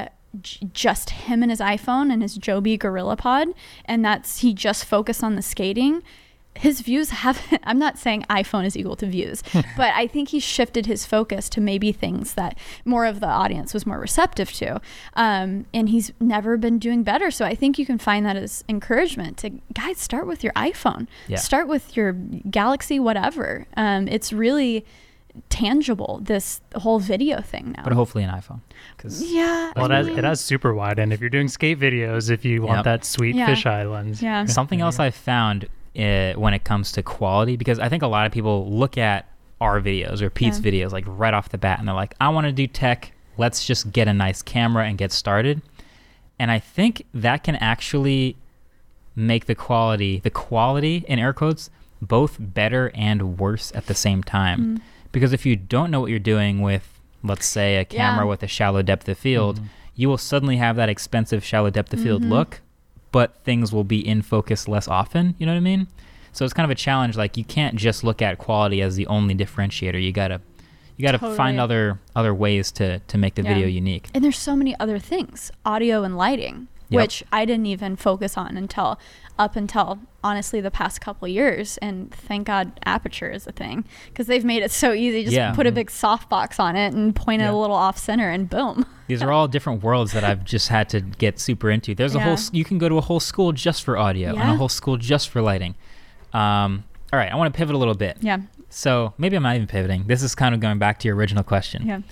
just him and his iPhone and his Joby GorillaPod, and he just focused on the skating, his views haven't, I'm not saying iPhone is equal to views, but I think he shifted his focus to maybe things that more of the audience was more receptive to. And he's never been doing better. So I think you can find that as encouragement to, guys, start with your iPhone. Yeah. Start with your Galaxy, whatever. It's really tangible, this whole video thing now. But hopefully an iPhone. Well, it has super wide, and if you're doing skate videos, if you want that sweet fisheye lens. Yeah. Something else I've found when it comes to quality, because I think a lot of people look at our videos or Pete's videos like right off the bat and they're like, I want to do tech, let's just get a nice camera and get started. And I think that can actually make the quality in air quotes, both better and worse at the same time. Because if you don't know what you're doing with, let's say, a camera with a shallow depth of field, you will suddenly have that expensive shallow depth of field look, but things will be in focus less often. You know what I mean? So it's kind of a challenge. Like, you can't just look at quality as the only differentiator. You gotta totally find other ways to make the video unique. And there's so many other things, audio and lighting, which I didn't even focus on until honestly the past couple of years. And thank God Aperture is a thing, because they've made it so easy. Just put a big softbox on it and point it a little off center and boom. These are all different worlds that I've just had to get super into. There's you can go to a whole school just for audio and a whole school just for lighting. All right, I want to pivot a little bit. Yeah. So maybe I'm not even pivoting. This is kind of going back to your original question.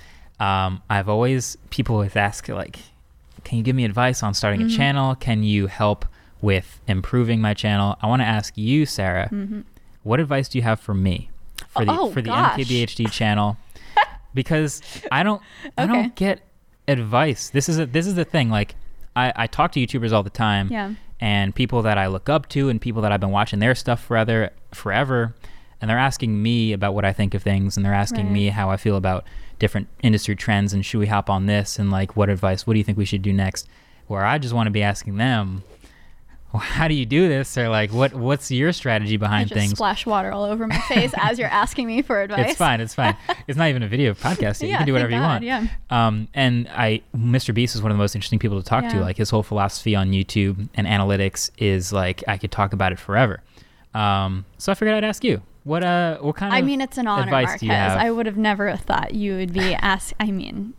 Yeah. People always ask, like, can you give me advice on starting a channel? Can you help with improving my channel? I want to ask you, Sarah, what advice do you have for me for the MKBHD channel? Because I don't get advice. This is the thing. Like, I talk to YouTubers all the time, and people that I look up to and people that I've been watching their stuff forever, and they're asking me about what I think of things, and they're asking me how I feel about different industry trends, and should we hop on this, and like, what do you think we should do next? Where I just want to be asking them, well, how do you do this? Or like, what's your strategy behind things? Splash water all over my face as you're asking me for advice. It's fine. It's not even a video podcast. You can do whatever you want. Yeah. And Mr. Beast is one of the most interesting people to talk to. Like, his whole philosophy on YouTube and analytics is like, I could talk about it forever. So I figured I'd ask you, what kind of I mean, it's an honor, advice Marquez. do you have? I would have never thought you would be asked. I mean,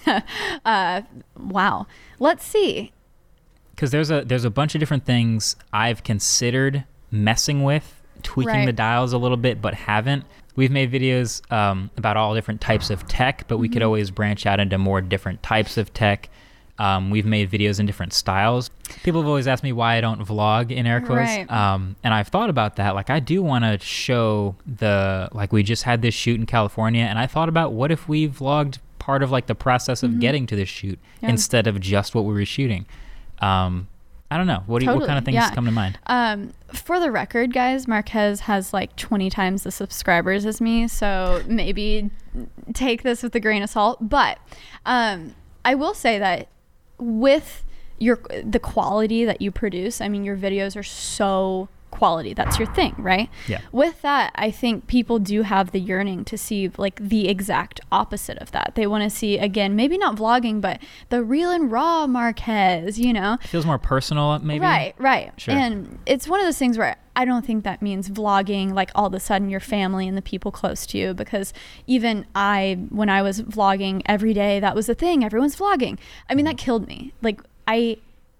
wow. Let's see. Because there's a bunch of different things I've considered messing with, tweaking the dials a little bit, but haven't. We've made videos about all different types of tech, but we could always branch out into more different types of tech. We've made videos in different styles. People have always asked me why I don't vlog, in air quotes. Right. And I've thought about that. Like, I do want to show like we just had this shoot in California, and I thought about what if we vlogged part of like the process of getting to this shoot instead of just what we were shooting. I don't know. What kind of things come to mind? For the record, guys, Marquez has like 20 times the subscribers as me, so maybe take this with a grain of salt. But I will say that with the quality that you produce, I mean, your videos are so quality. That's your thing, right? Yeah. With that, I think people do have the yearning to see like the exact opposite of that. They want to see, again, maybe not vlogging, but the real and raw Marquez, you know? It feels more personal, maybe? Right. Sure. And it's one of those things where I don't think that means vlogging like all of a sudden your family and the people close to you, because even when I was vlogging every day, that was the thing. Everyone's vlogging. I mean, that killed me. Like, I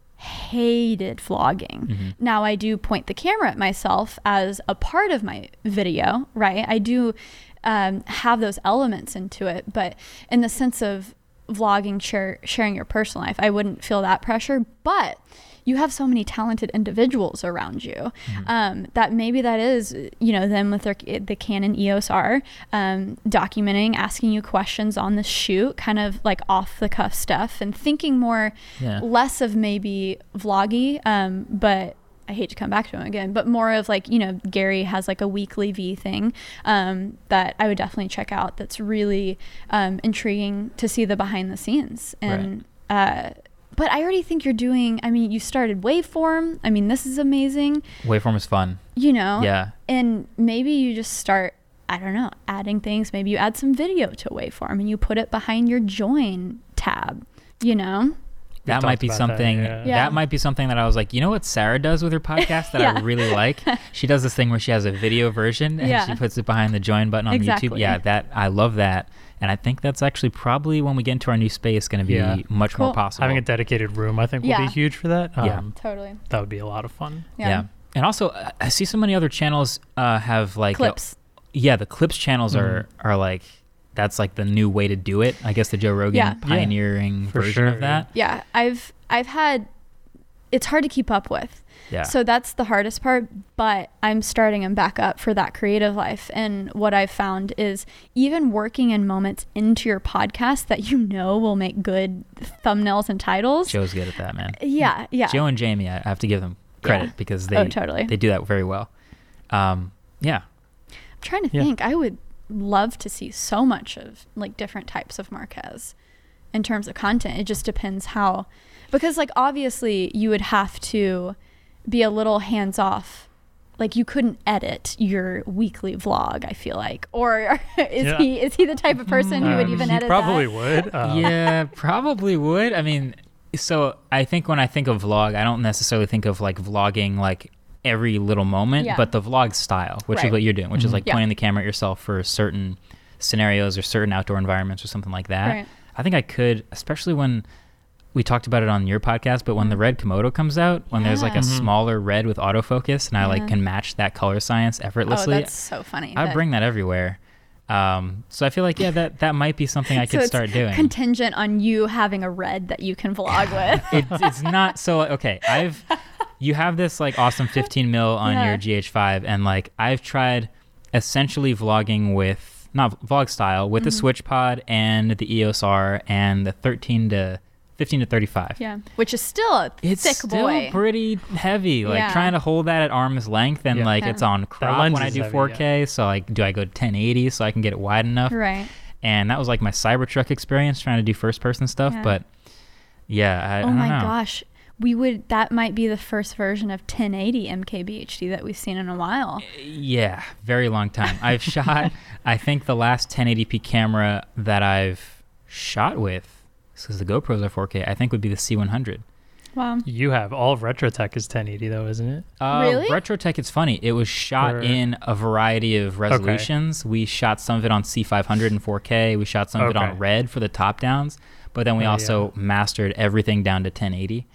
hated vlogging. Now I do point the camera at myself as a part of my video, right? I do have those elements into it, but in the sense of vlogging, sharing your personal life, I wouldn't feel that pressure. But you have so many talented individuals around you that maybe that is, you know, them with the Canon EOS R, documenting, asking you questions on the shoot, kind of like off the cuff stuff, and thinking more, less of maybe vloggy, but I hate to come back to him again, but more of like, you know, Gary has like a weekly V thing that I would definitely check out. That's really intriguing to see the behind the scenes. And but I already think you're doing, I mean, you started Waveform. I mean, this is amazing. Waveform is fun. You know? Yeah. And maybe you just start, I don't know, adding things. Maybe you add some video to Waveform and you put it behind your Join tab, you know? That might be something. That might be something that I was like, you know what Sarah does with her podcast that I really like? She does this thing where she has a video version and she puts it behind the join button on YouTube. Yeah, that I love that. And I think that's actually probably when we get into our new space going to be much more possible. Having a dedicated room, I think, will be huge for that. Totally. That would be a lot of fun. Yeah. And also, I see so many other channels have like clips. The clips channels are like, that's like the new way to do it. I guess the Joe Rogan pioneering version of that. Yeah. I've had, it's hard to keep up with. Yeah. So that's the hardest part, but I'm starting them back up for that creative life. And what I've found is even working in moments into your podcast that you know will make good thumbnails and titles. Joe's good at that, man. Yeah. Joe and Jamie, I have to give them credit because they do that very well. I'm trying to think. I would love to see so much of like different types of Marquez in terms of content. It just depends how, because like obviously you would have to be a little hands off. Like you couldn't edit your weekly vlog, I feel like. Or is he the type of person who would even edit probably that? Would. Yeah, probably would. I mean, so I think when I think of vlog, I don't necessarily think of like vlogging like every little moment, but the vlog style, which is what you're doing, which is like pointing the camera at yourself for certain scenarios or certain outdoor environments or something like that. I think I could, especially when we talked about it on your podcast, but when the red Komodo comes out, when there's like a smaller red with autofocus and I like can match that color science effortlessly. Oh, that's so funny. I bring that everywhere. So I feel like, that might be something I could start doing. Contingent on you having a red that you can vlog with. It's not so, okay. You have this like awesome 15 mil on your GH5 and like I've tried essentially vlogging with, not vlog style, with the Switch Pod and the EOS R and the 15 to 35. Yeah, which is still a thick boy. It's still pretty heavy. Like trying to hold that at arm's length and like it's on crop when I do 4K. So like, do I go to 1080 so I can get it wide enough? Right. And that was like my Cybertruck experience trying to do first person stuff. But I don't know. Gosh. That might be the first version of 1080 MKBHD that we've seen in a while. Yeah, very long time. I've shot, I think the last 1080p camera that I've shot with, because the GoPros are 4K, I think would be the C100. Wow. You have all of Retrotech is 1080 though, isn't it? Really? Retrotech, it's funny. It was shot in a variety of resolutions. We shot some of it on C500 and 4K. We shot some of it on Red for the top downs. But then we also mastered everything down to 1080.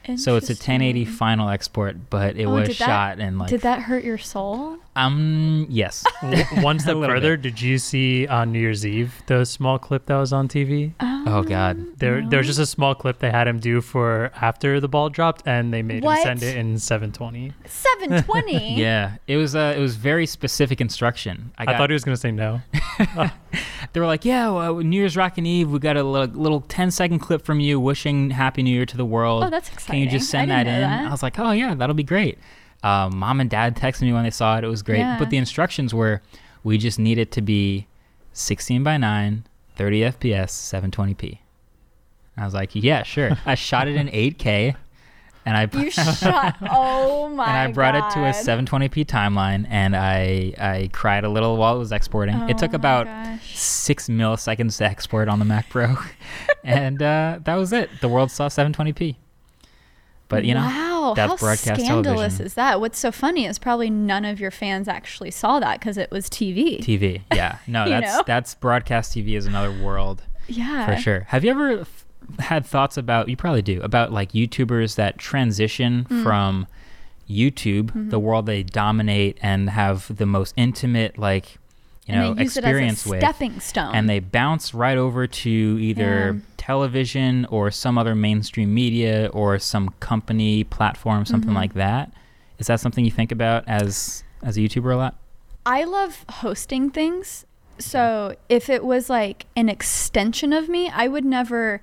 So it's a 1080 final export, but it was shot in like. Did that hurt your soul? Yes. One step further, did you see on New Year's Eve the small clip that was on TV? Oh God. There was just a small clip they had him do for after the ball dropped, and they made him send it in 720. 720. Yeah, it was very specific instruction. I thought he was gonna say no. They were like, yeah, New Year's Rockin' Eve, we got a little 10-second clip from you wishing Happy New Year to the world. Oh, that's exciting. Can you just send that in? I was like, oh yeah, that'll be great. Mom and Dad texted me when they saw it. It was great. Yeah. But the instructions were, we just need it to be 16:9, 30 FPS, 720p. I was like, yeah, sure. I shot it in 8K. And you shot, oh my God. And I brought it to a 720p timeline, and I cried a little while it was exporting. It took about 6 milliseconds to export on the Mac Pro. And that was it. The world saw 720p. But, you know, wow, that's how broadcast scandalous television. is that? What's so funny is probably none of your fans actually saw that because it was TV. TV, yeah. No, that's broadcast TV is another world. Yeah. For sure. Have you ever had thoughts about, you probably do, about like YouTubers that transition from YouTube, the world they dominate and have the most intimate, like, you know, experience with, stepping stone, and they bounce right over to either television or some other mainstream media or some company platform, something like that? Is that something you think about as a YouTuber a lot? I love hosting things. So if it was like an extension of me, I would never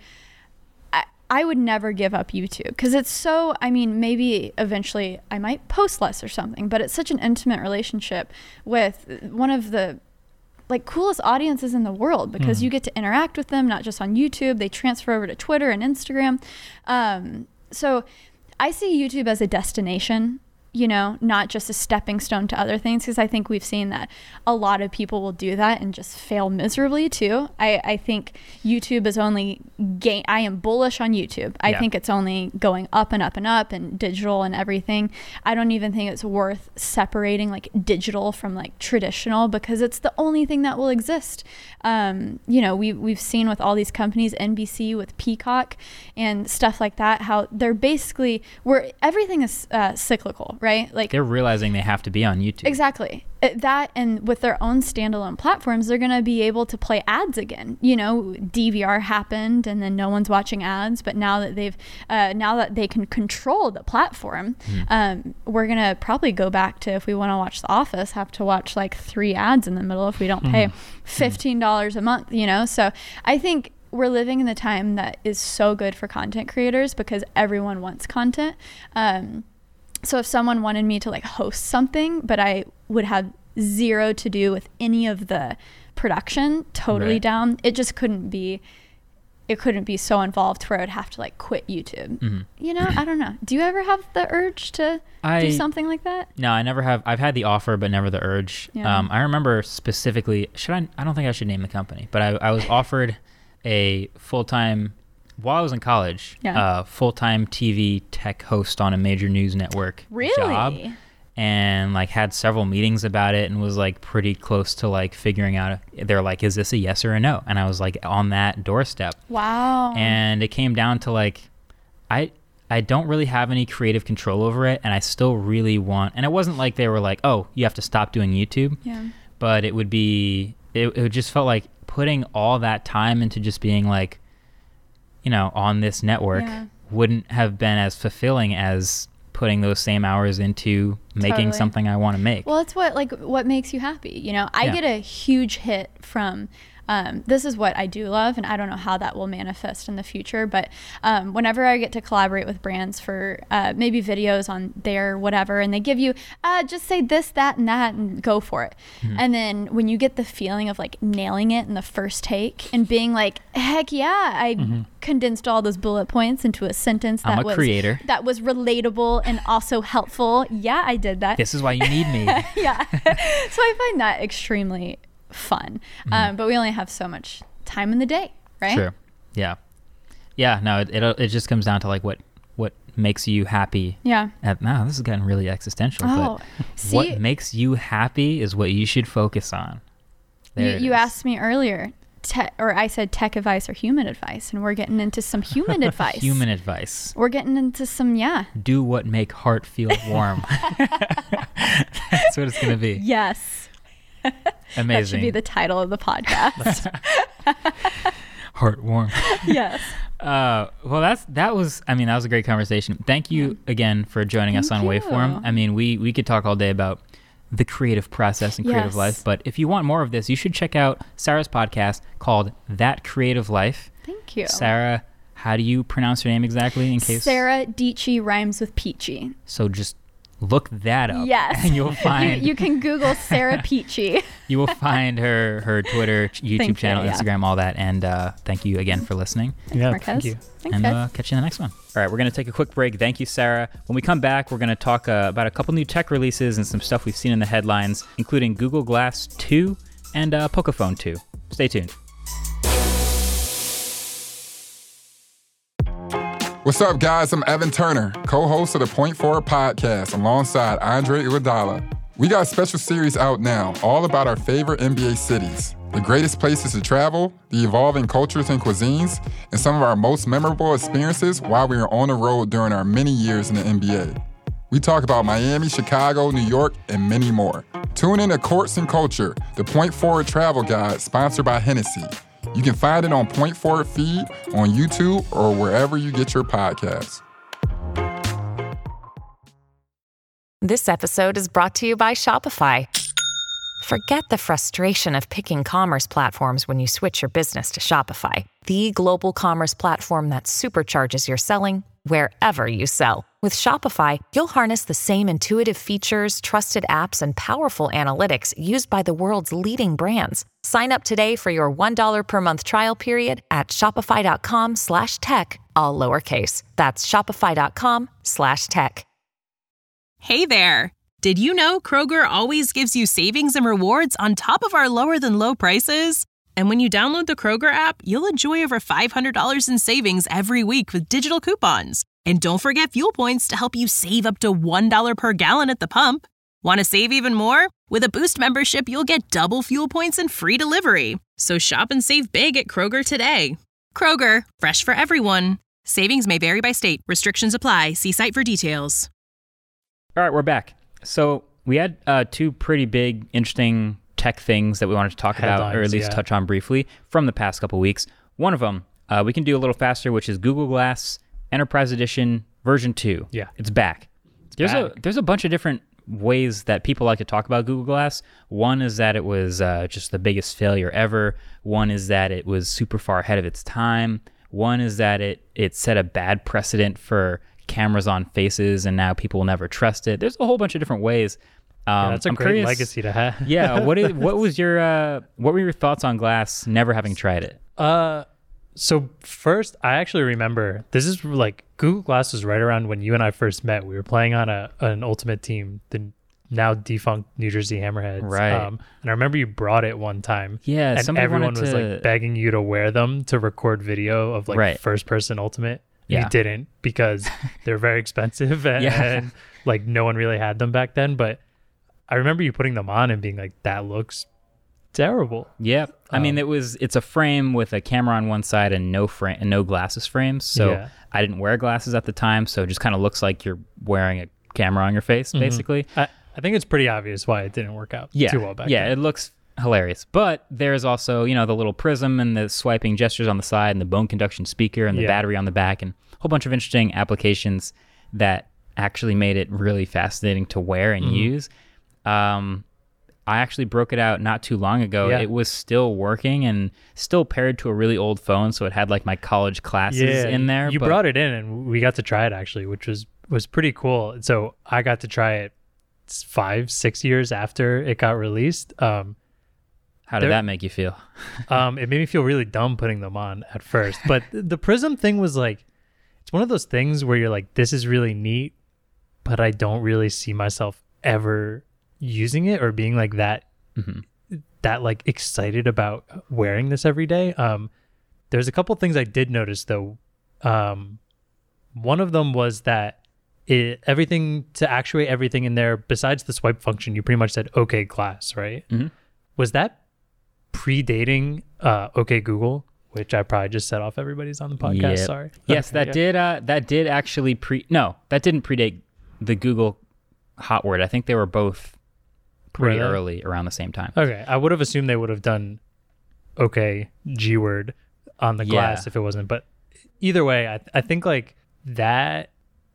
give up YouTube because it's so, I mean, maybe eventually I might post less or something, but it's such an intimate relationship with one of the like coolest audiences in the world because you get to interact with them, not just on YouTube. They transfer over to Twitter and Instagram. So I see YouTube as a destination, you know, not just a stepping stone to other things, because I think we've seen that a lot of people will do that and just fail miserably too. I think YouTube is only I am bullish on YouTube. I think it's only going up and up and up, and digital and everything. I don't even think it's worth separating like digital from like traditional, because it's the only thing that will exist. You know, we've seen with all these companies, NBC with Peacock and stuff like that, how they're basically everything is cyclical, right? Like they're realizing they have to be on YouTube. Exactly. That, and with their own standalone platforms, they're going to be able to play ads again. You know, DVR happened and then no one's watching ads, but now that they can control the platform, we're going to probably go back to, if we want to watch The Office, have to watch like 3 ads in the middle if we don't pay $15 a month, you know? So I think we're living in the time that is so good for content creators because everyone wants content. So if someone wanted me to like host something, but I would have zero to do with any of the production, totally down. It just couldn't be so involved where I would have to like quit YouTube. You know, I don't know. Do you ever have the urge to do something like that? No, I never have. I've had the offer, but never the urge. Yeah. I remember specifically, I don't think I should name the company, but I was offered a full-time, while I was in college, full-time TV tech host on a major news network job, and like had several meetings about it and was like pretty close to like figuring out, they're like, is this a yes or a no? And I was like on that doorstep. Wow. And it came down to like, I don't really have any creative control over it, and I still really want, and it wasn't like they were like, oh, you have to stop doing YouTube. Yeah. But it would just felt like putting all that time into just being like, you know, on this network wouldn't have been as fulfilling as putting those same hours into making something I want to make. Well, it's what makes you happy. You know, I get a huge hit from, this is what I do love, and I don't know how that will manifest in the future, but whenever I get to collaborate with brands for maybe videos on their whatever, and they give you, just say this, that, and that, and go for it. And then when you get the feeling of like nailing it in the first take and being like, heck yeah, I condensed all those bullet points into a sentence that was creator, that was relatable and also helpful. Yeah, I did that. This is why you need me. Yeah. So I find that extremely fun. But we only have so much time in the day, right? Sure. Yeah. No, it just comes down to like what makes you happy. Yeah. This is getting really existential. Oh, but what makes you happy is what you should focus on. You asked me earlier, I said tech advice or human advice, and we're getting into some human advice. Human advice. We're getting into some, Do what make heart feel warm. That's what it's going to be. Yes. Amazing. That should be the title of the podcast. Heart warm. Yes. Well, that was a great conversation. Thank you again for joining us on Waveform. I mean, we could talk all day about the creative process and creative life, but if you want more of this, you should check out Sarah's podcast called That Creative Life. Thank you. Sarah, how do you pronounce your name exactly in case? Sarah Dietschy rhymes with peachy. So just look that up. Yes. And you'll find... you can Google Sarah Peachy. You will find her Twitter, YouTube channel, Instagram, all that. And thank you again for listening. Thanks, thank you. Thanks, and guys. catch you in the next one. All right, we're going to take a quick break. Thank you, Sarah. When we come back, we're going to talk about a couple new tech releases and some stuff we've seen in the headlines, including Google Glass 2 and Pocophone 2. Stay tuned. What's up, guys? I'm Evan Turner, co-host of the Point Forward podcast alongside Andre Iguodala. We got a special series out now, all about our favorite NBA cities, the greatest places to travel, the evolving cultures and cuisines, and some of our most memorable experiences while we were on the road during our many years in the NBA. We talk about Miami, Chicago, New York, and many more. Tune in to Courts and Culture, the Point Forward travel guide sponsored by Hennessy. You can find it on Point Forward feed, on YouTube, or wherever you get your podcasts. This episode is brought to you by Shopify. Forget the frustration of picking commerce platforms when you switch your business to Shopify, the global commerce platform that supercharges your selling wherever you sell. With Shopify, you'll harness the same intuitive features, trusted apps, and powerful analytics used by the world's leading brands. Sign up today for your $1 per month trial period at shopify.com/tech, all lowercase. That's shopify.com/tech. Hey there. Did you know Kroger always gives you savings and rewards on top of our lower than low prices? And when you download the Kroger app, you'll enjoy over $500 in savings every week with digital coupons. And don't forget fuel points to help you save up to $1 per gallon at the pump. Want to save even more? With a Boost membership, you'll get double fuel points and free delivery. So shop and save big at Kroger today. Kroger, fresh for everyone. Savings may vary by state. Restrictions apply. See site for details. All right, we're back. So we had two pretty big, interesting tech things that we wanted to talk about, or at least touch on briefly from the past couple weeks. One of them, we can do a little faster, which is Google Glass Enterprise Edition version 2. Yeah. It's back. There's a bunch of different ways that people like to talk about Google Glass. One is that it was just the biggest failure ever. One is that it was super far ahead of its time. One is that it set a bad precedent for cameras on faces, and now people will never trust it. There's a whole bunch of different ways. That's a great legacy to have. Yeah. What were your thoughts on Glass never having tried it? So first, I actually remember, this is like Google Glass was right around when you and I first met. We were playing on an Ultimate team, the now defunct New Jersey Hammerheads. Right. And I remember you brought it one time. Yeah. And everyone was like begging you to wear them to record video of like first person Ultimate. Yeah. You didn't, because they're very expensive and like no one really had them back then. But I remember you putting them on and being like, that looks terrible. Yeah. I mean, it's a frame with a camera on one side and no glasses frames. So I didn't wear glasses at the time, so it just kind of looks like you're wearing a camera on your face, basically. I think it's pretty obvious why it didn't work out too well back then. Yeah, it looks hilarious. But there's also, the little prism and the swiping gestures on the side and the bone conduction speaker and the battery on the back and a whole bunch of interesting applications that actually made it really fascinating to wear and use. I actually broke it out not too long ago. Yeah. It was still working and still paired to a really old phone, so it had like my college classes in there. You brought it in and we got to try it actually, which was pretty cool. So I got to try it 5-6 years after it got released. How did that make you feel? It made me feel really dumb putting them on at first. But the Prism thing was like, it's one of those things where you're like, this is really neat, but I don't really see myself ever using it or being like that like excited about wearing this every day. There's a couple things I did notice though. One of them was that everything to actuate everything in there besides the swipe function, you pretty much said okay Glass, right? Was that predating OK Google, which I probably just set off everybody's on the podcast. Yep. Sorry. Yes, that did actually that didn't predate the Google hot word. I think they were both pretty early around the same time. Okay. I would have assumed they would have done OK G word on the glass if it wasn't. But either way, I think like that.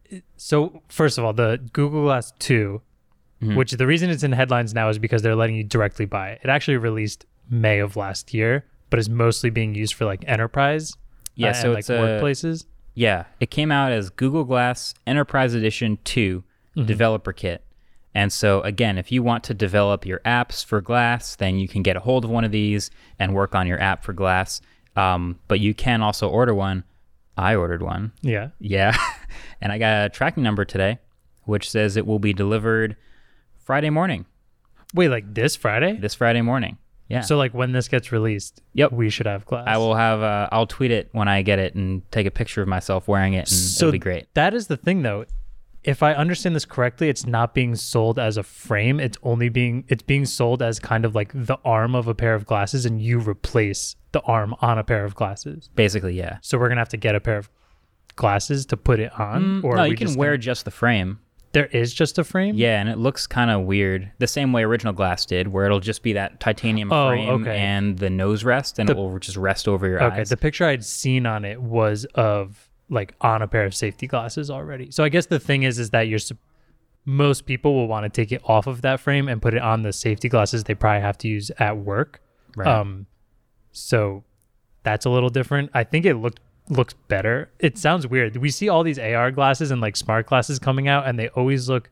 So first of all, the Google Glass 2, which the reason it's in headlines now is because they're letting you directly buy it. It actually released May of last year, but is mostly being used for like enterprise so and it's like workplaces. It came out as Google Glass Enterprise Edition 2 Developer Kit. And so again, if you want to develop your apps for Glass, then you can get a hold of one of these and work on your app for Glass. But you can also order one. I ordered one. Yeah. And I got a tracking number today, which says it will be delivered Friday morning. Wait, like this Friday? This Friday morning. Yeah. So like when this gets released, we should have Glass. I will have, I'll tweet it when I get it and take a picture of myself wearing it, and it'll be great. That is the thing though. If I understand this correctly, it's not being sold as a frame. It's being sold as kind of like the arm of a pair of glasses, and you replace the arm on a pair of glasses. Basically, yeah. So we're gonna have to get a pair of glasses to put it on, or no, you can wear just the frame. There is just a frame? Yeah, and it looks kind of weird. The same way Original Glass did, where it'll just be that titanium frame and the nose rest, and it will just rest over your eyes. Okay, the picture I'd seen on it was of like on a pair of safety glasses already. So I guess the thing is that most people will want to take it off of that frame and put it on the safety glasses they probably have to use at work. Right. So that's a little different. I think it looks better. It sounds weird. We see all these AR glasses and like smart glasses coming out, and they always look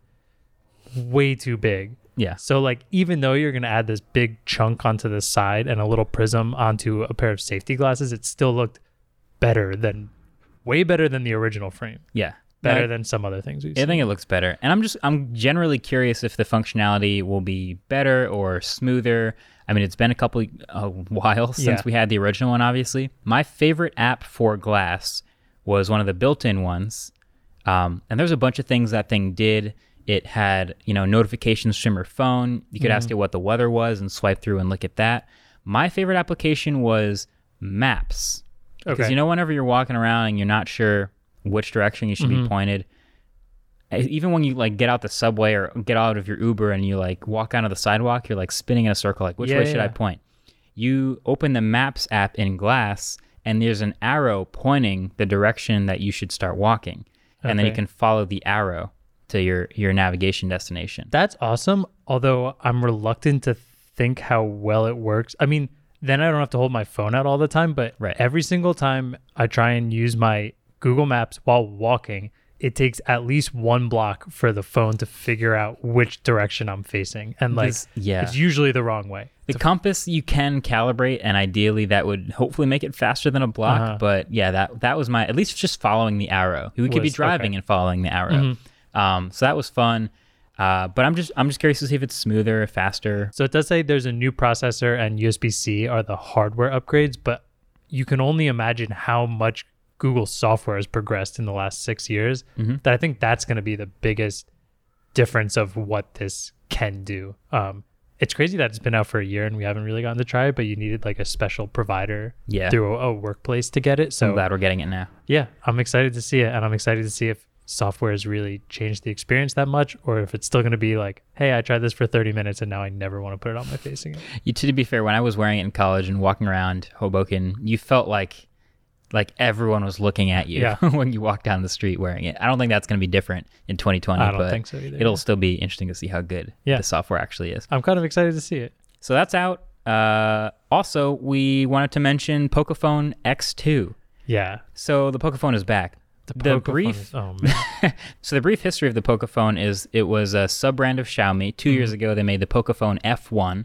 way too big. Yeah. So like even though you're going to add this big chunk onto the side and a little prism onto a pair of safety glasses, it still looked way better than the original frame. Yeah. Better than some other things we've seen. I think it looks better. And I'm generally curious if the functionality will be better or smoother. I mean, it's been a while since we had the original one, obviously. My favorite app for Glass was one of the built-in ones. And there's a bunch of things that thing did. It had, notifications from your phone. You could ask it what the weather was and swipe through and look at that. My favorite application was Maps. Because, whenever you're walking around and you're not sure which direction you should be pointed, even when you like get out the subway or get out of your Uber and you like walk onto the sidewalk, you're like spinning in a circle, like which way should I point? You open the Maps app in Glass, and there's an arrow pointing the direction that you should start walking, and then you can follow the arrow to your navigation destination. That's awesome. Although I'm reluctant to think how well it works. I mean, then I don't have to hold my phone out all the time, but every single time I try and use my Google Maps while walking, it takes at least one block for the phone to figure out which direction I'm facing. And it's usually the wrong way. The compass you can calibrate, and ideally that would hopefully make it faster than a block. But yeah, that was at least just following the arrow. We could be driving and following the arrow. So that was fun. But I'm just curious to see if it's smoother, faster. So it does say there's a new processor and USB-C are the hardware upgrades, but you can only imagine how much Google software has progressed in the last 6 years that I think that's going to be the biggest difference of what this can do. It's crazy that it's been out for a year and we haven't really gotten to try it, but you needed like a special provider through a workplace to get it. So I'm glad we're getting it now. Yeah, I'm excited to see it, and I'm excited to see if software has really changed the experience that much, or if it's still going to be like, hey, I tried this for 30 minutes and now I never want to put it on my face again. To be fair, when I was wearing it in college and walking around Hoboken, you felt like everyone was looking at you when you walk down the street wearing it. I don't think that's going to be different in 2020. I don't think so either. It'll still be interesting to see how good the software actually is. I'm kind of excited to see it. So that's out. Also, we wanted to mention Pocophone X2. Yeah. So the Pocophone is back. The brief history of the Pocophone is it was a sub-brand of Xiaomi. 2 years ago, they made the Pocophone F1.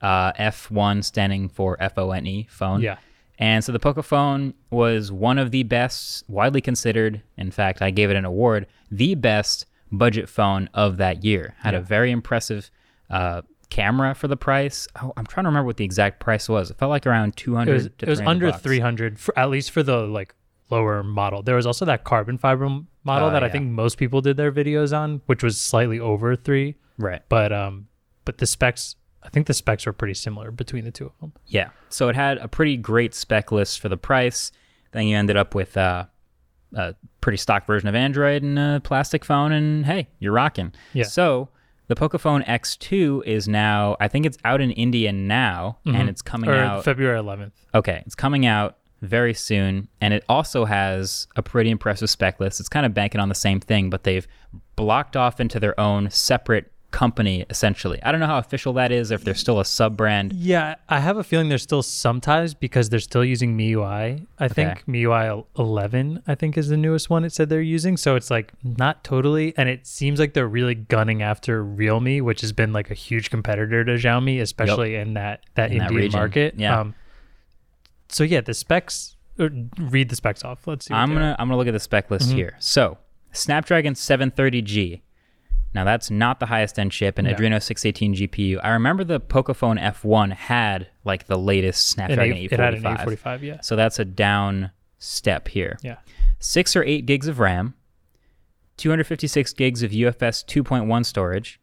F1 standing for Phone phone. Yeah. And so the Pocophone was one of the best, widely considered, in fact, I gave it an award, the best budget phone of that year. Had a very impressive camera for the price. Oh, I'm trying to remember what the exact price was. It felt like around 200 It was under 300, at least for the like lower model. There was also that carbon fiber model that I think most people did their videos on, which was slightly over 3. Right. But the specs I think the specs were pretty similar between the two of them. Yeah. So it had a pretty great spec list for the price. Then you ended up with a pretty stock version of Android and a plastic phone, and hey, you're rocking. Yeah. So the Pocophone X2 is now, I think it's out in India now, and it's coming out February 11th. Okay, it's coming out very soon, and it also has a pretty impressive spec list. It's kind of banking on the same thing, but they've blocked off into their own separate company, essentially. I don't know how official that is, if they're still a sub-brand. Yeah, I have a feeling there's still some ties because they're still using MIUI. I think MIUI 11, I think, is the newest one it said they're using. So it's like not totally, and it seems like they're really gunning after Realme, which has been like a huge competitor to Xiaomi, especially in that Indian region. market. Yeah. So yeah, the specs, read the specs off. Let's see. I'm gonna look at the spec list here. So Snapdragon 730G. Now that's not the highest end chip, an Adreno 618 GPU. I remember the Pocophone F1 had like the latest Snapdragon 845. It had an 845, yeah. So that's a down step here. Yeah. 6 or 8 gigs of RAM, 256 gigs of UFS 2.1 storage,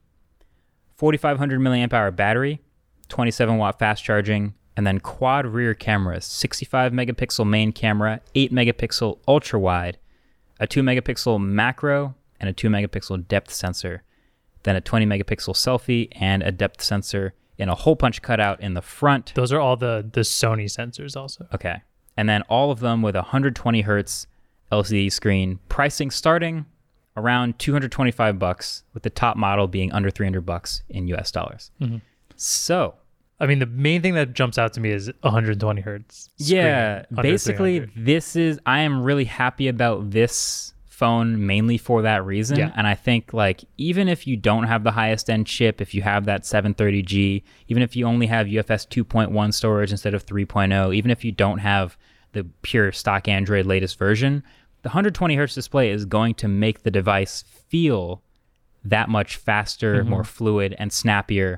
4,500 milliamp hour battery, 27 watt fast charging, and then quad rear cameras, 65 megapixel main camera, 8 megapixel ultra wide, a 2 megapixel macro, and a 2 megapixel depth sensor, then a 20 megapixel selfie and a depth sensor in a hole punch cutout in the front. Those are all the Sony sensors also. Okay. And then all of them with 120 hertz LCD screen, pricing starting around $225, with the top model being under $300 in US dollars. So, I mean, the main thing that jumps out to me is 120 hertz. Yeah, basically I am really happy about this phone mainly for that reason. And I think like even if you don't have the highest end chip, if you have that 730G, even if you only have UFS 2.1 storage instead of 3.0, even if you don't have the pure stock Android latest version, the 120 hertz display is going to make the device feel that much faster, more fluid, and snappier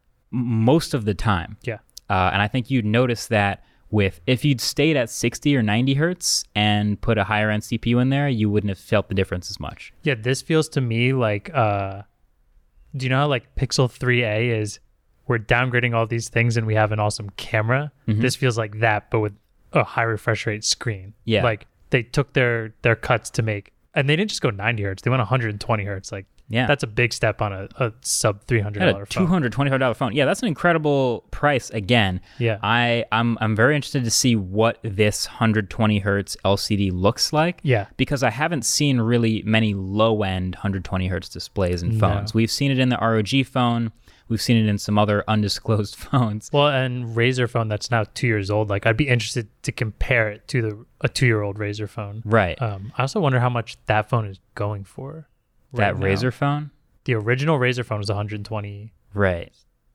most of the time. Yeah. And I think you'd notice that if you'd stayed at 60 or 90 hertz and put a higher end CPU in there, you wouldn't have felt the difference as much. Yeah, this feels to me like, do you know how like Pixel 3a is, we're downgrading all these things and we have an awesome camera? This feels like that, but with a high refresh rate screen. Yeah. Like they took their cuts to make, and they didn't just go 90 hertz, they went 120 hertz. Like, yeah, that's a big step on a sub $300 phone. $225 phone. Yeah, that's an incredible price again. Yeah. I'm very interested to see what this 120 hertz LCD looks like. Yeah. Because I haven't seen really many low-end 120 hertz displays in phones. We've seen it in the ROG phone. We've seen it in some other undisclosed phones. Well, and Razer phone that's now 2 years old. Like, I'd be interested to compare it to a 2-year-old Razer phone. Right. I also wonder how much that phone is going for. That Razer phone? The original Razer phone was 120. Right.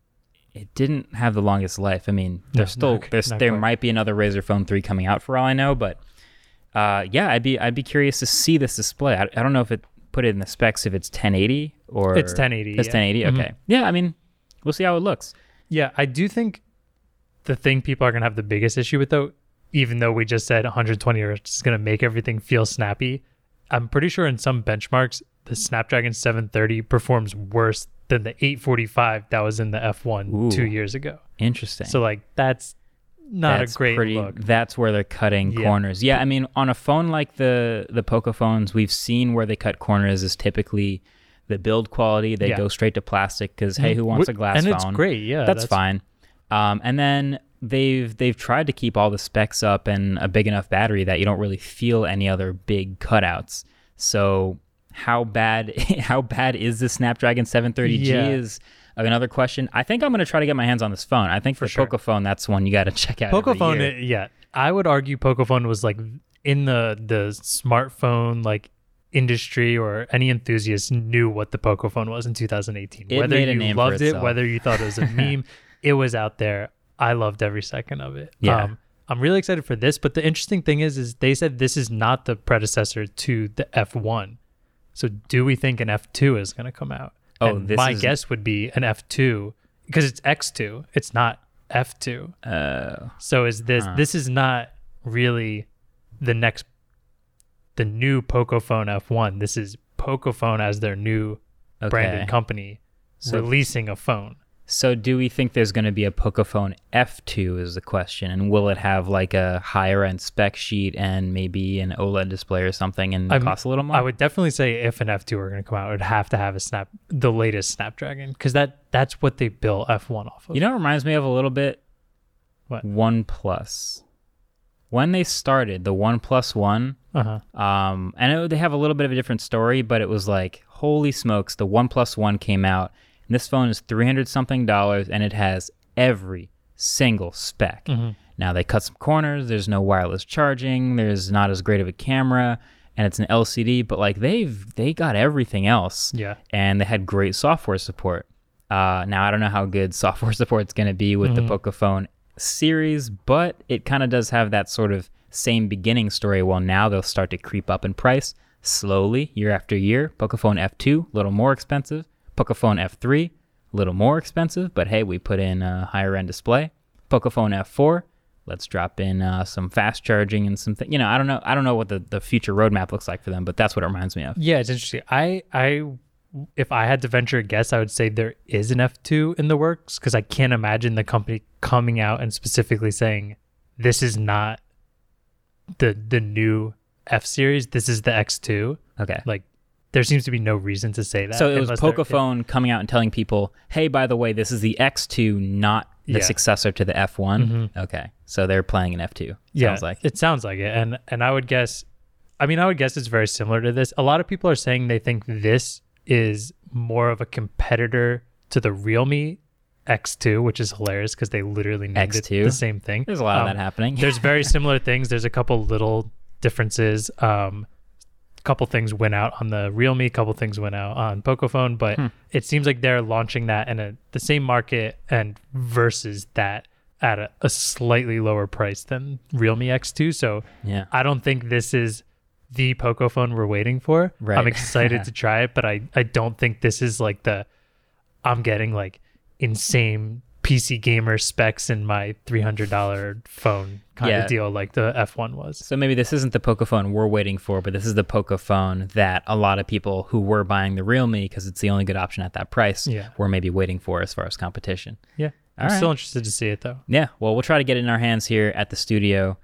It didn't have the longest life. I mean, there might be another Razer Phone 3 coming out for all I know, but yeah, I'd be curious to see this display. I don't know if it put it in the specs if it's 1080 or it's 1080. It's 1080. Okay. Yeah, I mean, we'll see how it looks. Yeah, I do think the thing people are gonna have the biggest issue with, though, even though we just said 120 hertz is gonna make everything feel snappy, I'm pretty sure in some benchmarks the Snapdragon 730 performs worse than the 845 that was in the F1 2 years ago. Interesting. So like that's not a great look. That's where they're cutting corners. Yeah, I mean, on a phone like the Poco phones, we've seen where they cut corners is typically the build quality. They go straight to plastic because hey, who wants a glass phone? And it's great. Yeah, that's fine. And then they've tried to keep all the specs up and a big enough battery that you don't really feel any other big cutouts. So how bad is the Snapdragon 730G is another question. I think I'm going to try to get my hands on this phone. I think for Poco phone, that's one you got to check out. Poco phone, I would argue Poco phone was like in the smartphone like industry, or any enthusiast knew what the Poco phone was in 2018. Whether you loved it, whether you thought it was a meme, it was out there. I loved every second of it. Yeah. I'm really excited for this, but the interesting thing is they said this is not the predecessor to the F1. So do we think an F2 is going to come out? My guess would be an F2 because it's X2. It's not F2. So is this is not really the new Poco phone F1. This is Poco phone as their new branded company releasing a phone. So do we think there's going to be a Pocophone F2 is the question, and will it have like a higher end spec sheet and maybe an OLED display or something and cost a little more? I would definitely say if an F2 were going to come out, it would have to have the latest Snapdragon, because that's what they built F1 off of. You know, it reminds me of a little bit What? OnePlus. When they started, the OnePlus One, they have a little bit of a different story, but it was like, holy smokes, the OnePlus One came out, and this phone is $300-something, and it has every single spec. Mm-hmm. Now, they cut some corners, there's no wireless charging, there's not as great of a camera, and it's an LCD, but like they got everything else. Yeah. And they had great software support. Now, I don't know how good software support's going to be with the Pocophone series, but it kind of does have that sort of same beginning story. Well, now they'll start to creep up in price slowly year after year. Pocophone F2, a little more expensive. Pocophone F3, a little more expensive, but hey, we put in a higher end display. Pocophone F4, let's drop in some fast charging and some things. You know, I don't know what the future roadmap looks like for them, but that's what it reminds me of. Yeah, it's interesting. If I had to venture a guess, I would say there is an F2 in the works, because I can't imagine the company coming out and specifically saying, this is not the new F series, this is the X2. Okay. Like, there seems to be no reason to say that. So it was Pocophone coming out and telling people, hey, by the way, this is the X2, not the successor to the F1. Mm-hmm. Okay. So they're playing an F2. Sounds like. It sounds like it. And I would guess it's very similar to this. A lot of people are saying they think this is more of a competitor to the Realme X2, which is hilarious because they literally named X2. It the same thing. There's a lot of that happening. There's very similar things. There's a couple little differences. Couple things went out on the Realme, couple things went out on Pocophone, but it seems like they're launching that in the same market and versus that at a slightly lower price than Realme X2. So I don't think this is the Pocophone we're waiting for. Right. I'm excited to try it, but I don't think this is like I'm getting like insane PC gamer specs in my $300 phone kind of deal like the F1 was. So maybe this isn't the Pocophone we're waiting for, but this is the Pocophone that a lot of people who were buying the Realme because it's the only good option at that price were maybe waiting for as far as competition. Yeah. I'm still interested to see it though. Yeah. Well, we'll try to get it in our hands here at the studio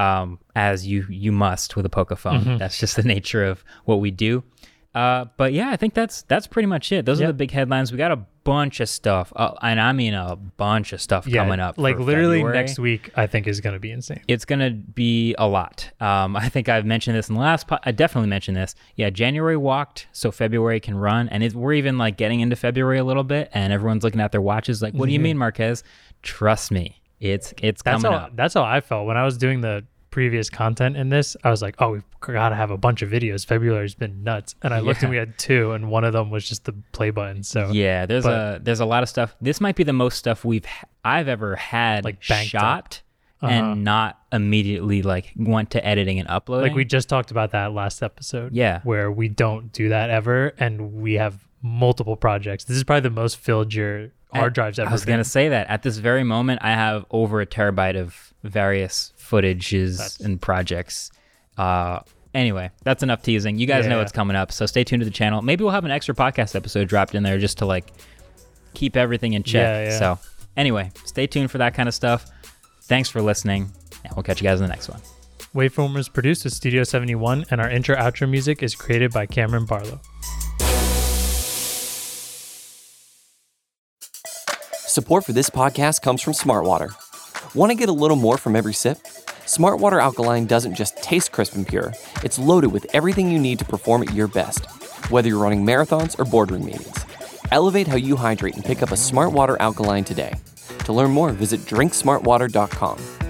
as you must with a Pocophone. Mm-hmm. That's just the nature of what we do. But yeah, I think that's pretty much it. Those are the big headlines. We got a bunch of stuff, and I mean a bunch of stuff coming up. Like literally February. Next week, I think is going to be insane. It's going to be a lot. I think I've mentioned this in the last I definitely mentioned this. Yeah, January walked, so February can run, and we're even like getting into February a little bit, and everyone's looking at their watches like, what do you mean, Marquez? Trust me, it's coming up. That's how I felt when I was doing the previous content in this. I was like, oh, we've got to have a bunch of videos. February's been nuts. And I looked and we had 2, and one of them was just the play button. So yeah, there's a lot of stuff. This might be the most stuff I've ever had like shot and not immediately like went to editing and uploading. Like we just talked about that last episode. Yeah. Where we don't do that ever, and we have multiple projects. This is probably the most filled your hard drives ever. I was going to say that. At this very moment, I have over a terabyte of various footages and projects. Anyway, that's enough teasing. You guys know what's coming up, so stay tuned to the channel. Maybe we'll have an extra podcast episode dropped in there just to like keep everything in check. Yeah. So anyway, stay tuned for that kind of stuff. Thanks for listening, and we'll catch you guys in the next one. Waveformer is produced with Studio 71, and our intro-outro music is created by Cameron Barlow. Support for this podcast comes from Smartwater. Want to get a little more from every sip? Smartwater Alkaline doesn't just taste crisp and pure, it's loaded with everything you need to perform at your best, whether you're running marathons or boardroom meetings. Elevate how you hydrate and pick up a Smartwater Alkaline today. To learn more, visit drinksmartwater.com.